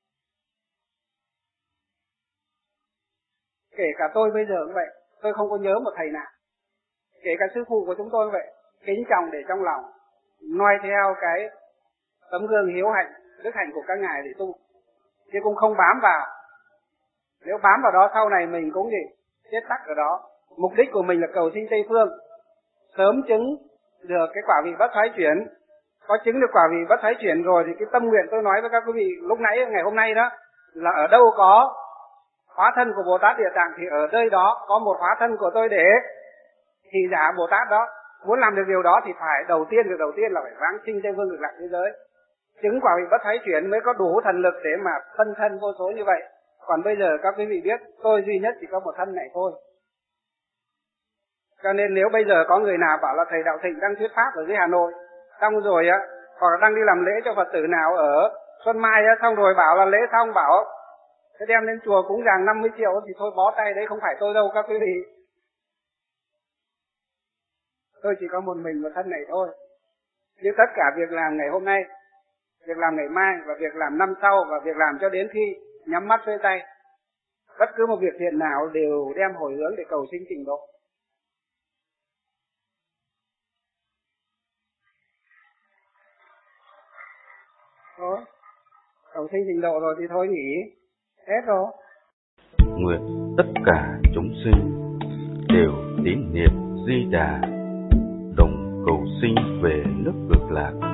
Kể cả tôi bây giờ cũng vậy, tôi không có nhớ một thầy nào. Kể cả sư phụ của chúng tôi cũng vậy, kính trọng để trong lòng, noi theo cái tấm gương hiếu hạnh, đức hạnh của các ngài để tu, chứ cũng không bám vào. Nếu bám vào đó sau này mình cũng gì chết tắc ở đó. Mục đích của mình là cầu sinh Tây Phương, sớm chứng được cái quả vị bất thoái chuyển. Có chứng được quả vị bất thoái chuyển rồi thì cái tâm nguyện tôi nói với các quý vị lúc nãy, ngày hôm nay đó, là ở đâu có hóa thân của Bồ Tát Địa Tạng thì ở nơi đó có một hóa thân của tôi để thị giả Bồ Tát đó. Muốn làm được điều đó thì phải đầu tiên là phải vãng sinh Tây Phương Cực Lạc thế giới. Chứng quả vị bất thoái chuyển mới có đủ thần lực để mà phân thân vô số như vậy. Còn bây giờ các quý vị biết, tôi duy nhất chỉ có một thân này thôi. Cho nên nếu bây giờ có người nào bảo là thầy Đạo Thịnh đang thuyết pháp ở dưới Hà Nội, xong rồi á, hoặc là đang đi làm lễ cho Phật tử nào ở Xuân Mai á, xong rồi bảo là lễ xong bảo thế đem đến chùa cúng dường 50 triệu thì thôi bó tay, đấy không phải tôi đâu các quý vị. Tôi chỉ có một mình một thân này thôi. Nhưng tất cả việc làm ngày hôm nay, việc làm ngày mai và việc làm năm sau và việc làm cho đến khi nhắm mắt xuôi tay, bất cứ một việc thiện nào đều đem hồi hướng để cầu sinh trình độ. Thôi, cầu sinh trình độ rồi thì thôi nghỉ, hết rồi. Nguyện tất cả chúng sinh đều tín niệm Di Đà, đồng cầu sinh về nước Cực Lạc.